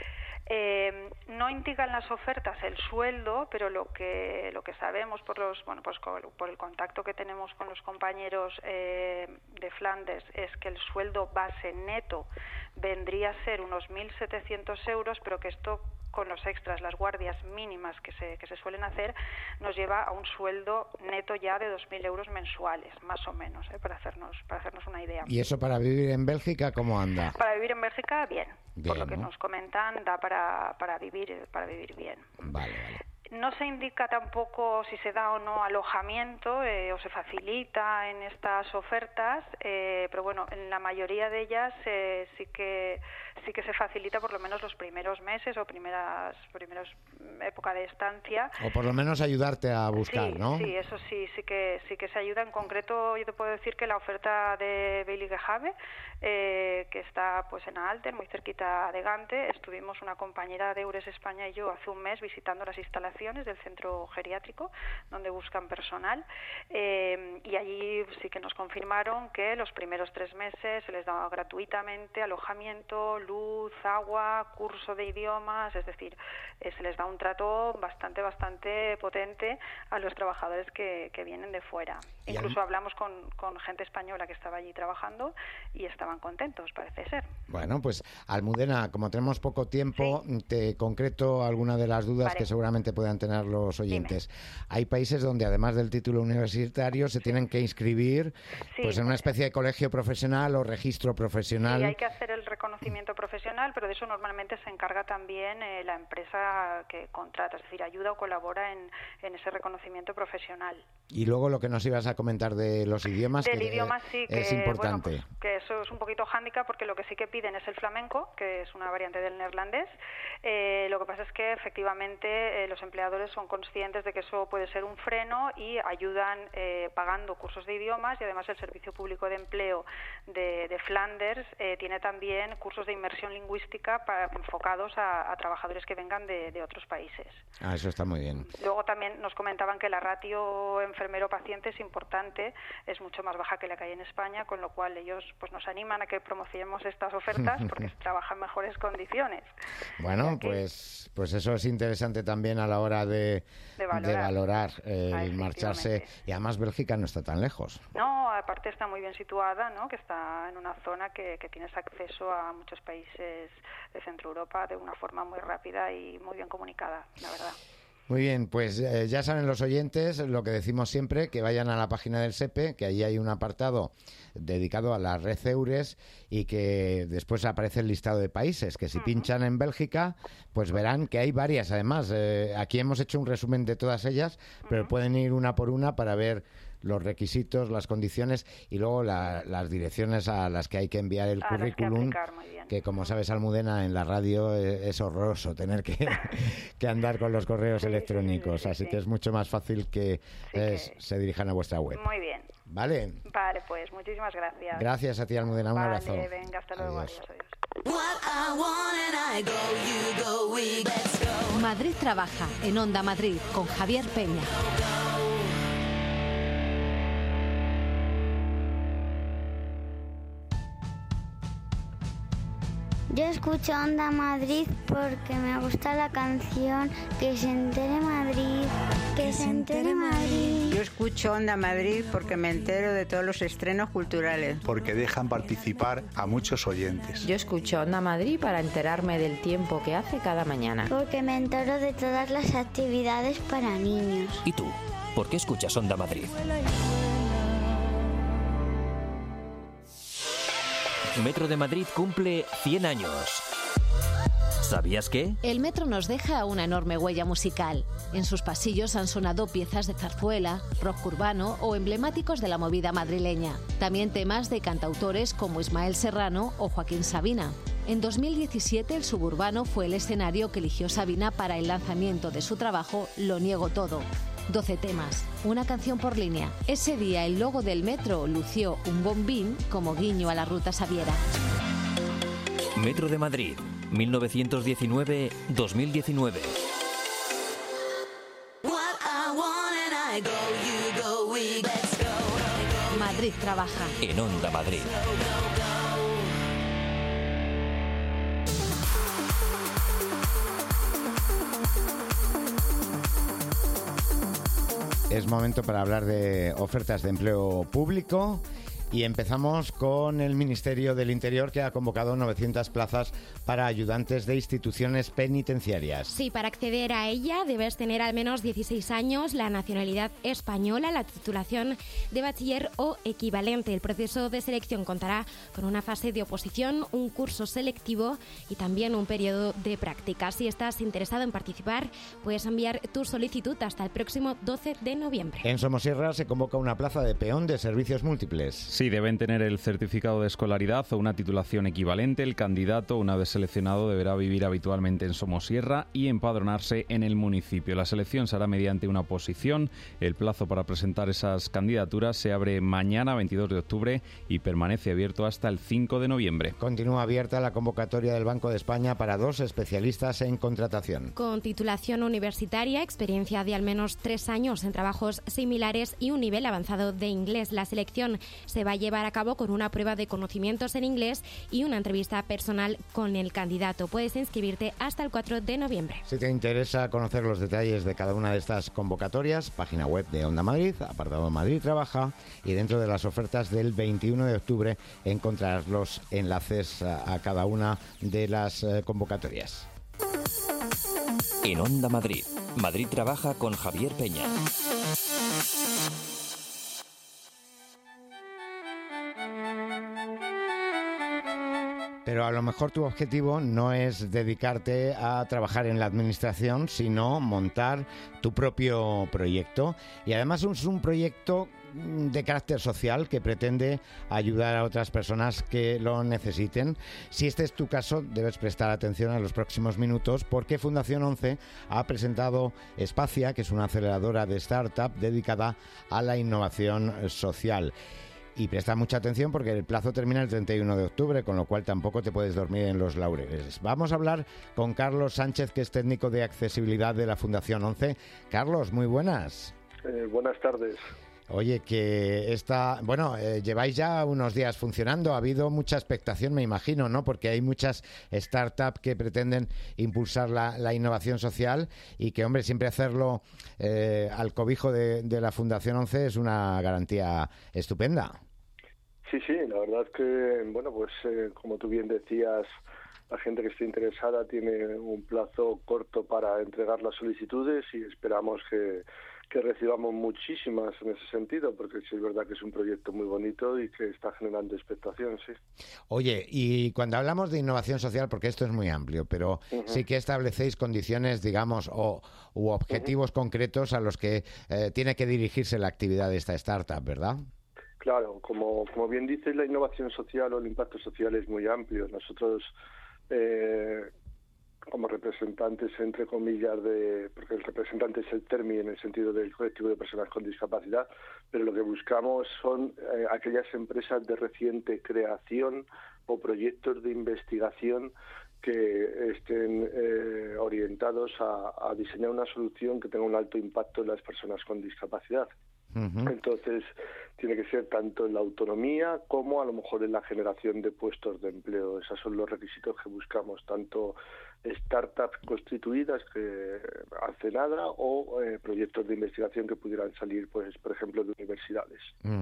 No indican las ofertas el sueldo, pero lo que sabemos por el contacto que tenemos con los compañeros de Flandes es que el sueldo base neto vendría a ser unos 1.700 euros, pero que esto, con los extras, las guardias mínimas que se suelen hacer, nos lleva a un sueldo neto ya de 2.000 euros mensuales, más o menos, para hacernos una idea. ¿Y eso para vivir en Bélgica cómo anda? Para vivir en Bélgica, bien. Por lo que nos comentan, da para vivir bien. Vale. No se indica tampoco si se da o no alojamiento o se facilita en estas ofertas, pero bueno, en la mayoría de ellas sí que se facilita por lo menos los primeros meses o primeras época de estancia. O por lo menos ayudarte a buscar, ¿no? Sí, eso sí que se ayuda. En concreto, yo te puedo decir que la oferta de Veilige Have que está pues en Aalter, muy cerquita de Gante. Estuvimos una compañera de Eures España y yo hace un mes visitando las instalaciones del centro geriátrico donde buscan personal, y allí sí que nos confirmaron que los primeros 3 meses se les daba gratuitamente alojamiento, luz, agua, curso de idiomas, es decir, se les da un trato bastante potente a los trabajadores que vienen de fuera. Incluso hablamos con gente española que estaba allí trabajando y estaban contentos, parece ser. Bueno, pues Almudena, como tenemos poco tiempo, te concreto alguna de las dudas que seguramente puedan tener los oyentes. Dime. Hay países donde además del título universitario se tienen que inscribir pues en una especie de colegio profesional o registro profesional. Sí, hay que hacer el reconocimiento profesional, pero de eso normalmente se encarga también la empresa que contrata, es decir, ayuda o colabora en ese reconocimiento profesional. Y luego lo que nos ibas a comentar de los idiomas, del idioma sí, que es importante. Bueno, pues, que eso es un poquito hándicap porque lo que sí que piden es el flamenco, que es una variante del neerlandés. Lo que pasa es que efectivamente los empleadores son conscientes de que eso puede ser un freno y ayudan pagando cursos de idiomas, y además el Servicio Público de Empleo de Flanders tiene también cursos de inmersión lingüística enfocados a trabajadores que vengan de otros países. Ah, eso está muy bien. Luego también nos comentaban que la ratio enfermero-paciente es importante, es mucho más baja que la que hay en España, con lo cual ellos pues nos animan a que promocionemos estas ofertas porque se trabaja en mejores condiciones. Bueno, pues eso es interesante también a la hora de valorar el marcharse. Y además Bélgica no está tan lejos. No, aparte está muy bien situada, ¿no? Que está en una zona que tienes acceso a muchos países de Centro Europa de una forma muy rápida y muy bien comunicada, la verdad. Muy bien, pues ya saben los oyentes lo que decimos siempre, que vayan a la página del SEPE, que allí hay un apartado dedicado a la red Eures y que después aparece el listado de países, que si pinchan en Bélgica, pues verán que hay varias además. Aquí hemos hecho un resumen de todas ellas, pero pueden ir una por una para ver los requisitos, las condiciones y luego las direcciones a las que hay que enviar el currículum, que como sabes, Almudena, en la radio es horroroso tener que andar con los correos electrónicos, así que es mucho más fácil que se dirijan a vuestra web. Muy bien. ¿Vale? Vale, pues muchísimas gracias. Gracias a ti, Almudena, un abrazo. Vale, venga, hasta luego. Adiós. Madrid trabaja en Onda Madrid con Javier Peña. Yo escucho Onda Madrid porque me gusta la canción Que se entere Madrid, que se entere Madrid. Yo escucho Onda Madrid porque me entero de todos los estrenos culturales. Porque dejan participar a muchos oyentes. Yo escucho Onda Madrid para enterarme del tiempo que hace cada mañana. Porque me entero de todas las actividades para niños. ¿Y tú? ¿Por qué escuchas Onda Madrid? Metro de Madrid cumple 100 años. ¿Sabías qué? El metro nos deja una enorme huella musical. En sus pasillos han sonado piezas de zarzuela, rock urbano o emblemáticos de la movida madrileña. También temas de cantautores como Ismael Serrano o Joaquín Sabina. En 2017 el suburbano fue el escenario que eligió Sabina para el lanzamiento de su trabajo Lo niego todo. 12 temas, una canción por línea. Ese día el logo del metro lució un bombín como guiño a la ruta Sabiera. Metro de Madrid, 1919-2019. Madrid trabaja en Onda Madrid. Es momento para hablar de ofertas de empleo público y empezamos con el Ministerio del Interior, que ha convocado 900 plazas para ayudantes de instituciones penitenciarias. Sí, para acceder a ella debes tener al menos 16 años, la nacionalidad española, la titulación de bachiller o equivalente. El proceso de selección contará con una fase de oposición, un curso selectivo y también un periodo de práctica. Si estás interesado en participar, puedes enviar tu solicitud hasta el próximo 12 de noviembre. En Somosierra se convoca una plaza de peón de servicios múltiples. Sí, deben tener el certificado de escolaridad o una titulación equivalente. El candidato, una vez seleccionado, deberá vivir habitualmente en Somosierra y empadronarse en el municipio. La selección se hará mediante una oposición. El plazo para presentar esas candidaturas se abre mañana, 22 de octubre, y permanece abierto hasta el 5 de noviembre. Continúa abierta la convocatoria del Banco de España para 2 especialistas en contratación. Con titulación universitaria, experiencia de al menos 3 años en trabajos similares y un nivel avanzado de inglés. La selección se va a llevar a cabo con una prueba de conocimientos en inglés y una entrevista personal con el candidato. Puedes inscribirte hasta el 4 de noviembre. Si te interesa conocer los detalles de cada una de estas convocatorias, página web de Onda Madrid, apartado Madrid Trabaja, y dentro de las ofertas del 21 de octubre encontrarás los enlaces a cada una de las convocatorias. En Onda Madrid, Madrid Trabaja con Javier Peña. Pero a lo mejor tu objetivo no es dedicarte a trabajar en la administración, sino montar tu propio proyecto. Y además es un proyecto de carácter social que pretende ayudar a otras personas que lo necesiten. Si este es tu caso, debes prestar atención a los próximos minutos, porque Fundación 11 ha presentado Espacia, que es una aceleradora de startup dedicada a la innovación social. Y presta mucha atención porque el plazo termina el 31 de octubre, con lo cual tampoco te puedes dormir en los laureles. Vamos a hablar con Carlos Sánchez, que es técnico de accesibilidad de la Fundación 11. Carlos, muy buenas. Buenas tardes. Oye, que lleváis ya unos días funcionando. Ha habido mucha expectación, me imagino, ¿no? Porque hay muchas startups que pretenden impulsar la innovación social y que, hombre, siempre hacerlo al cobijo de la Fundación 11 es una garantía estupenda. Sí, la verdad es que, como tú bien decías, la gente que esté interesada tiene un plazo corto para entregar las solicitudes y esperamos que recibamos muchísimas en ese sentido, porque sí es verdad que es un proyecto muy bonito y que está generando expectación, sí. Oye, y cuando hablamos de innovación social, porque esto es muy amplio, pero sí que establecéis condiciones, digamos, u objetivos concretos a los que tiene que dirigirse la actividad de esta startup, ¿verdad? Claro, como bien dices, la innovación social o el impacto social es muy amplio. Nosotros, como representantes, entre comillas, porque el representante es el término en el sentido del colectivo de personas con discapacidad, pero lo que buscamos son aquellas empresas de reciente creación o proyectos de investigación que estén orientados a diseñar una solución que tenga un alto impacto en las personas con discapacidad. Entonces, tiene que ser tanto en la autonomía como a lo mejor en la generación de puestos de empleo. Esos son los requisitos que buscamos, tanto startups constituidas que hace nada o proyectos de investigación que pudieran salir, pues, por ejemplo, de universidades.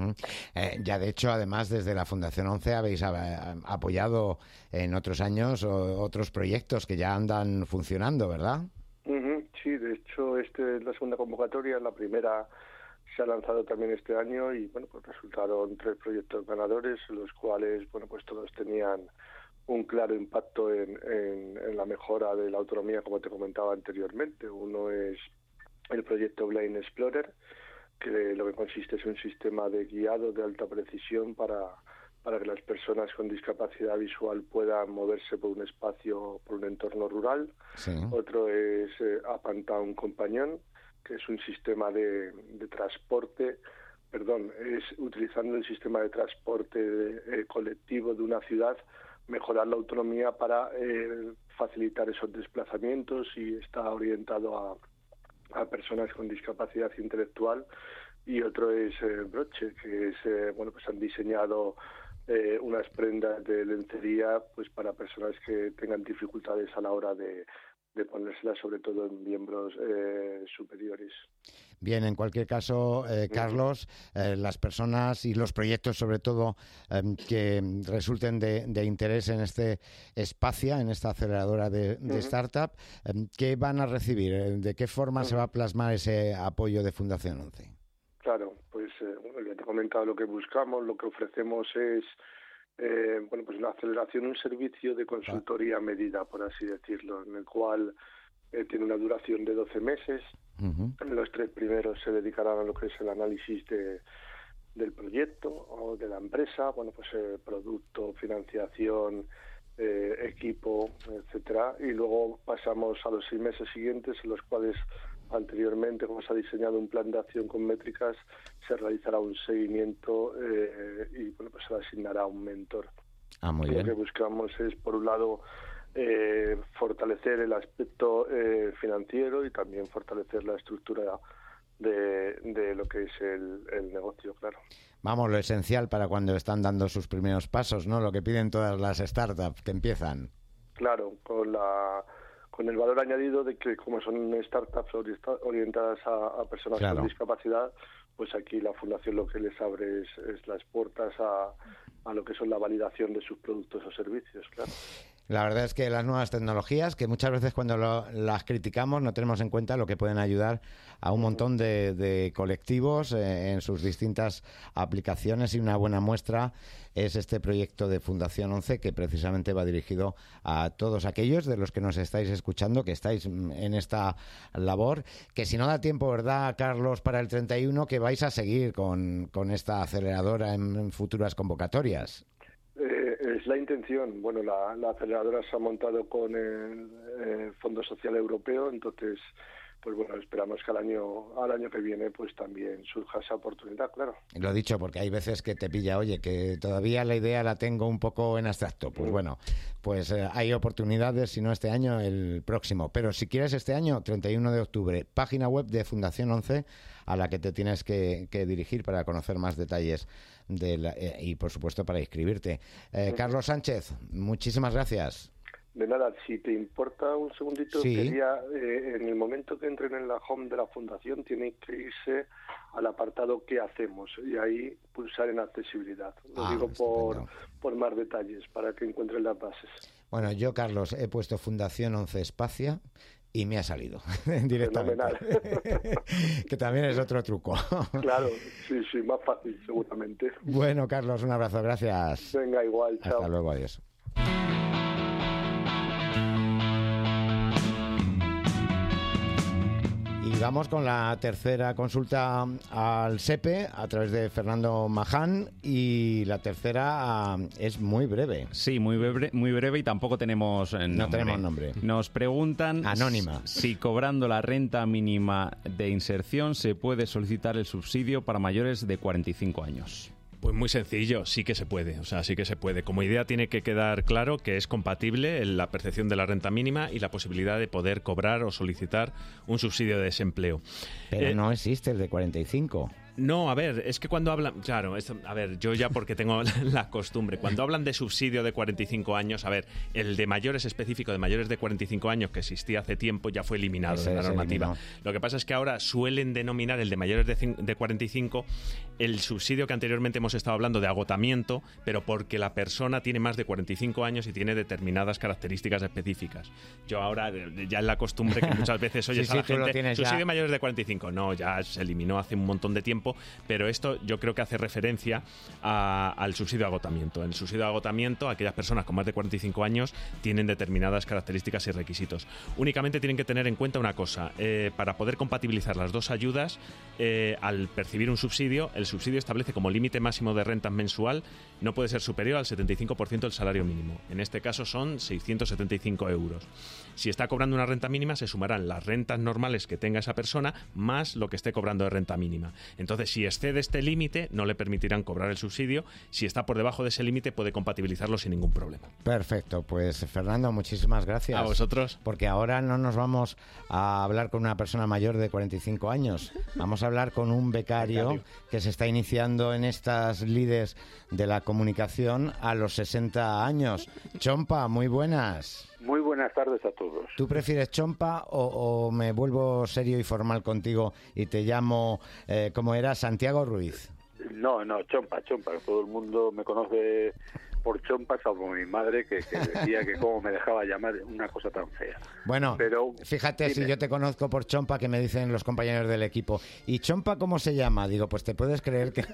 Ya, de hecho, además, desde la Fundación 11 habéis apoyado en otros años otros proyectos que ya andan funcionando, ¿verdad? Sí, de hecho, esta es la segunda convocatoria. La primera se ha lanzado también este año y pues resultaron 3 proyectos ganadores, los cuales pues todos tenían un claro impacto en la mejora de la autonomía, como te comentaba anteriormente. Uno es el proyecto Blind Explorer, que lo que consiste es un sistema de guiado de alta precisión para que las personas con discapacidad visual puedan moverse por un espacio, por un entorno rural. Sí. Otro es Up-and-Down Companion, que es un sistema de transporte, es utilizando el sistema de transporte colectivo de una ciudad, mejorar la autonomía para facilitar esos desplazamientos, y está orientado a personas con discapacidad intelectual. Y otro es Broche, que es pues han diseñado unas prendas de lencería pues para personas que tengan dificultades a la hora de ponérselas, sobre todo en miembros superiores. Bien, en cualquier caso, Carlos, las personas y los proyectos, sobre todo, que resulten de interés en este Espacia, en esta aceleradora de startup, ¿qué van a recibir? ¿De qué forma se va a plasmar ese apoyo de Fundación 11? Claro, pues ya te he comentado lo que buscamos. Lo que ofrecemos es pues una aceleración, un servicio de consultoría a medida, por así decirlo, en el cual tiene una duración de 12 meses. Los 3 primeros se dedicarán a lo que es el análisis de del proyecto o de la empresa, bueno, pues producto, financiación, equipo, etcétera, y luego pasamos a los 6 meses siguientes, en los cuales anteriormente, como se ha diseñado un plan de acción con métricas, se realizará un seguimiento y bueno, pues se le asignará un mentor. Muy bien. Lo que buscamos es, por un lado, fortalecer el aspecto financiero y también fortalecer la estructura de lo que es el negocio, claro. Vamos, lo esencial para cuando están dando sus primeros pasos, ¿no? Lo que piden todas las startups que empiezan. Claro, con el valor añadido de que como son startups orientadas a personas con discapacidad, pues aquí la Fundación lo que les abre es las puertas a lo que son la validación de sus productos o servicios, claro. La verdad es que las nuevas tecnologías, que muchas veces cuando las criticamos no tenemos en cuenta lo que pueden ayudar a un montón de colectivos en sus distintas aplicaciones, y una buena muestra es este proyecto de Fundación 11, que precisamente va dirigido a todos aquellos de los que nos estáis escuchando, que estáis en esta labor, que si no da tiempo, ¿verdad, Carlos, para el 31, que vais a seguir con esta aceleradora en futuras convocatorias? Es la intención. Bueno, la aceleradora se ha montado con el Fondo Social Europeo, entonces, pues bueno, esperamos que al año que viene pues también surja esa oportunidad, claro. Lo dicho, porque hay veces que te pilla, oye, que todavía la idea la tengo un poco en abstracto. Pues bueno, pues hay oportunidades, si no este año, el próximo. Pero si quieres este año, 31 de octubre, página web de Fundación 11, a la que te tienes que dirigir para conocer más detalles y, por supuesto, para inscribirte. Carlos Sánchez, muchísimas gracias. De nada, si te importa un segundito, quería, en el momento que entren en la home de la Fundación, tienen que irse al apartado ¿Qué hacemos? Y ahí pulsar en accesibilidad. Lo digo por más detalles, para que encuentren las bases. Bueno, yo, Carlos, he puesto Fundación 11 Espacia y me ha salido directamente. Que también es otro truco. Claro, sí, más fácil, seguramente. Bueno, Carlos, un abrazo, gracias. Venga, igual, chao. Hasta luego, adiós. Y vamos con la tercera consulta al SEPE a través de Fernando Maján, y la tercera es muy breve. Sí, muy breve y tampoco tenemos nombre. No tenemos nombre. Nos preguntan Anónima. Si cobrando la renta mínima de inserción se puede solicitar el subsidio para mayores de 45 años. Pues muy sencillo, sí que se puede, sí que se puede. Como idea tiene que quedar claro que es compatible la percepción de la renta mínima y la posibilidad de poder cobrar o solicitar un subsidio de desempleo. Pero no existe el de 45. No, a ver, es que cuando hablan... Claro, yo ya porque tengo la costumbre. Cuando hablan de subsidio de 45 años, a ver, el de mayores específico, de mayores de 45 años, que existía hace tiempo, ya fue eliminado de la normativa. Lo que pasa es que ahora suelen denominar el de mayores de 45 el subsidio que anteriormente hemos estado hablando de agotamiento, pero porque la persona tiene más de 45 años y tiene determinadas características específicas. Yo ahora, ya es la costumbre que muchas veces oyes a la gente, subsidio de mayores de 45. No, ya se eliminó hace un montón de tiempo. Pero esto yo creo que hace referencia al subsidio de agotamiento. En el subsidio de agotamiento, aquellas personas con más de 45 años tienen determinadas características y requisitos. Únicamente tienen que tener en cuenta una cosa. Para poder compatibilizar las dos ayudas, al percibir un subsidio, el subsidio establece como límite máximo de rentas mensual no puede ser superior al 75% del salario mínimo. En este caso son 675 euros. Si está cobrando una renta mínima, se sumarán las rentas normales que tenga esa persona más lo que esté cobrando de renta mínima. Entonces, si excede este límite, no le permitirán cobrar el subsidio. Si está por debajo de ese límite, puede compatibilizarlo sin ningún problema. Perfecto. Pues, Fernando, muchísimas gracias. A vosotros. Porque ahora no nos vamos a hablar con una persona mayor de 45 años. Vamos a hablar con un becario que se está iniciando en estas lides de la comunicación a los 60 años. Chompa, muy buenas. Muy buenas tardes a todos. ¿Tú prefieres Chompa o me vuelvo serio y formal contigo y te llamo, como era, Santiago Ruiz? No, Chompa. Todo el mundo me conoce por Chompa, salvo mi madre, que decía que cómo me dejaba llamar una cosa tan fea. Bueno, pero fíjate, si yo te conozco por Chompa, que me dicen los compañeros del equipo. ¿Y Chompa cómo se llama? Digo, pues te puedes creer que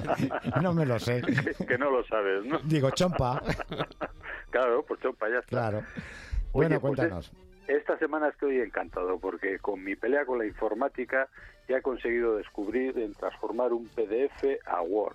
no me lo sé. Que no lo sabes, ¿no? Digo, Chompa. Claro, pues Chompa, ya está. Claro. Bueno, oye, cuéntanos. Esta semana estoy encantado porque con mi pelea con la informática ya he conseguido descubrir en transformar un PDF a Word.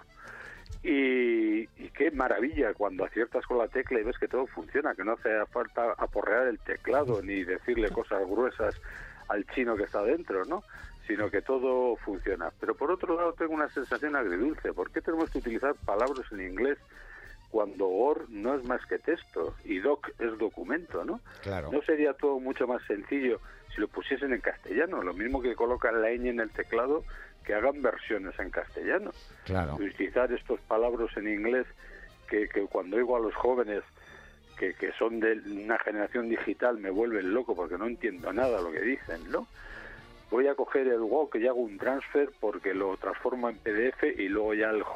Y qué maravilla cuando aciertas con la tecla y ves que todo funciona, que no hace falta aporrear el teclado ni decirle cosas gruesas al chino que está dentro, ¿no? Sino que todo funciona. Pero por otro lado tengo una sensación agridulce. ¿Por qué tenemos que utilizar palabras en inglés cuando Word no es más que texto y doc es documento, ¿no? Claro. ¿No sería todo mucho más sencillo si lo pusiesen en castellano? Lo mismo que colocan la ñ en el teclado, que hagan versiones en castellano. Claro. Utilizar estos palabras en inglés que cuando oigo a los jóvenes que son de una generación digital me vuelven loco porque no entiendo nada lo que dicen, ¿no? Voy a coger el Word y hago un transfer porque lo transformo en PDF y luego ya el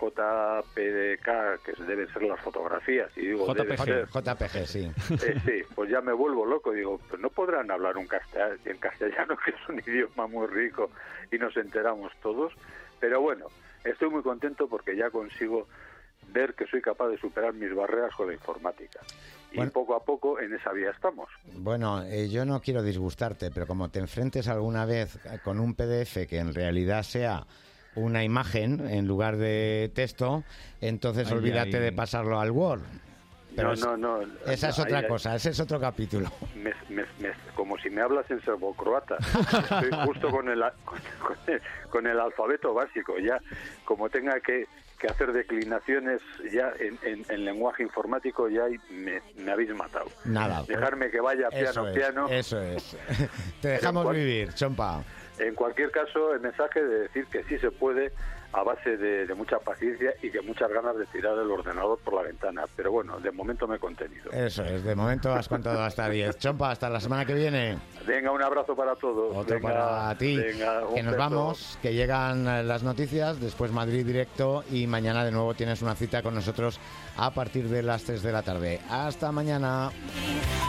JPG, que deben ser las fotografías. Y digo, JPG, sí. Sí, pues ya me vuelvo loco. Digo, pues no podrán hablar en castellano, que es un idioma muy rico y nos enteramos todos. Pero bueno, estoy muy contento porque ya consigo ver que soy capaz de superar mis barreras con la informática. Y bueno, poco a poco en esa vía estamos. Bueno, yo no quiero disgustarte, pero como te enfrentes alguna vez con un PDF que en realidad sea una imagen en lugar de texto, entonces olvídate de pasarlo al Word. Pero no. Esa es otra cosa, ese es otro capítulo. Como si me hablas en serbocroata. Estoy justo con el alfabeto básico. Ya, como tenga que hacer declinaciones ya en lenguaje informático, ya me habéis matado. Nada. Dejarme que vaya piano. Eso es. Te dejamos vivir, Chompa. En cualquier caso, el mensaje de decir que sí se puede a base de mucha paciencia y de muchas ganas de tirar el ordenador por la ventana. Pero bueno, de momento me he contenido. Eso es, de momento has contado hasta 10. Chompa, hasta la semana que viene. Venga, un abrazo para todos. Otro para ti. Venga, que nos vamos, que llegan las noticias, después Madrid Directo y mañana de nuevo tienes una cita con nosotros a partir de las 3 de la tarde. Hasta mañana.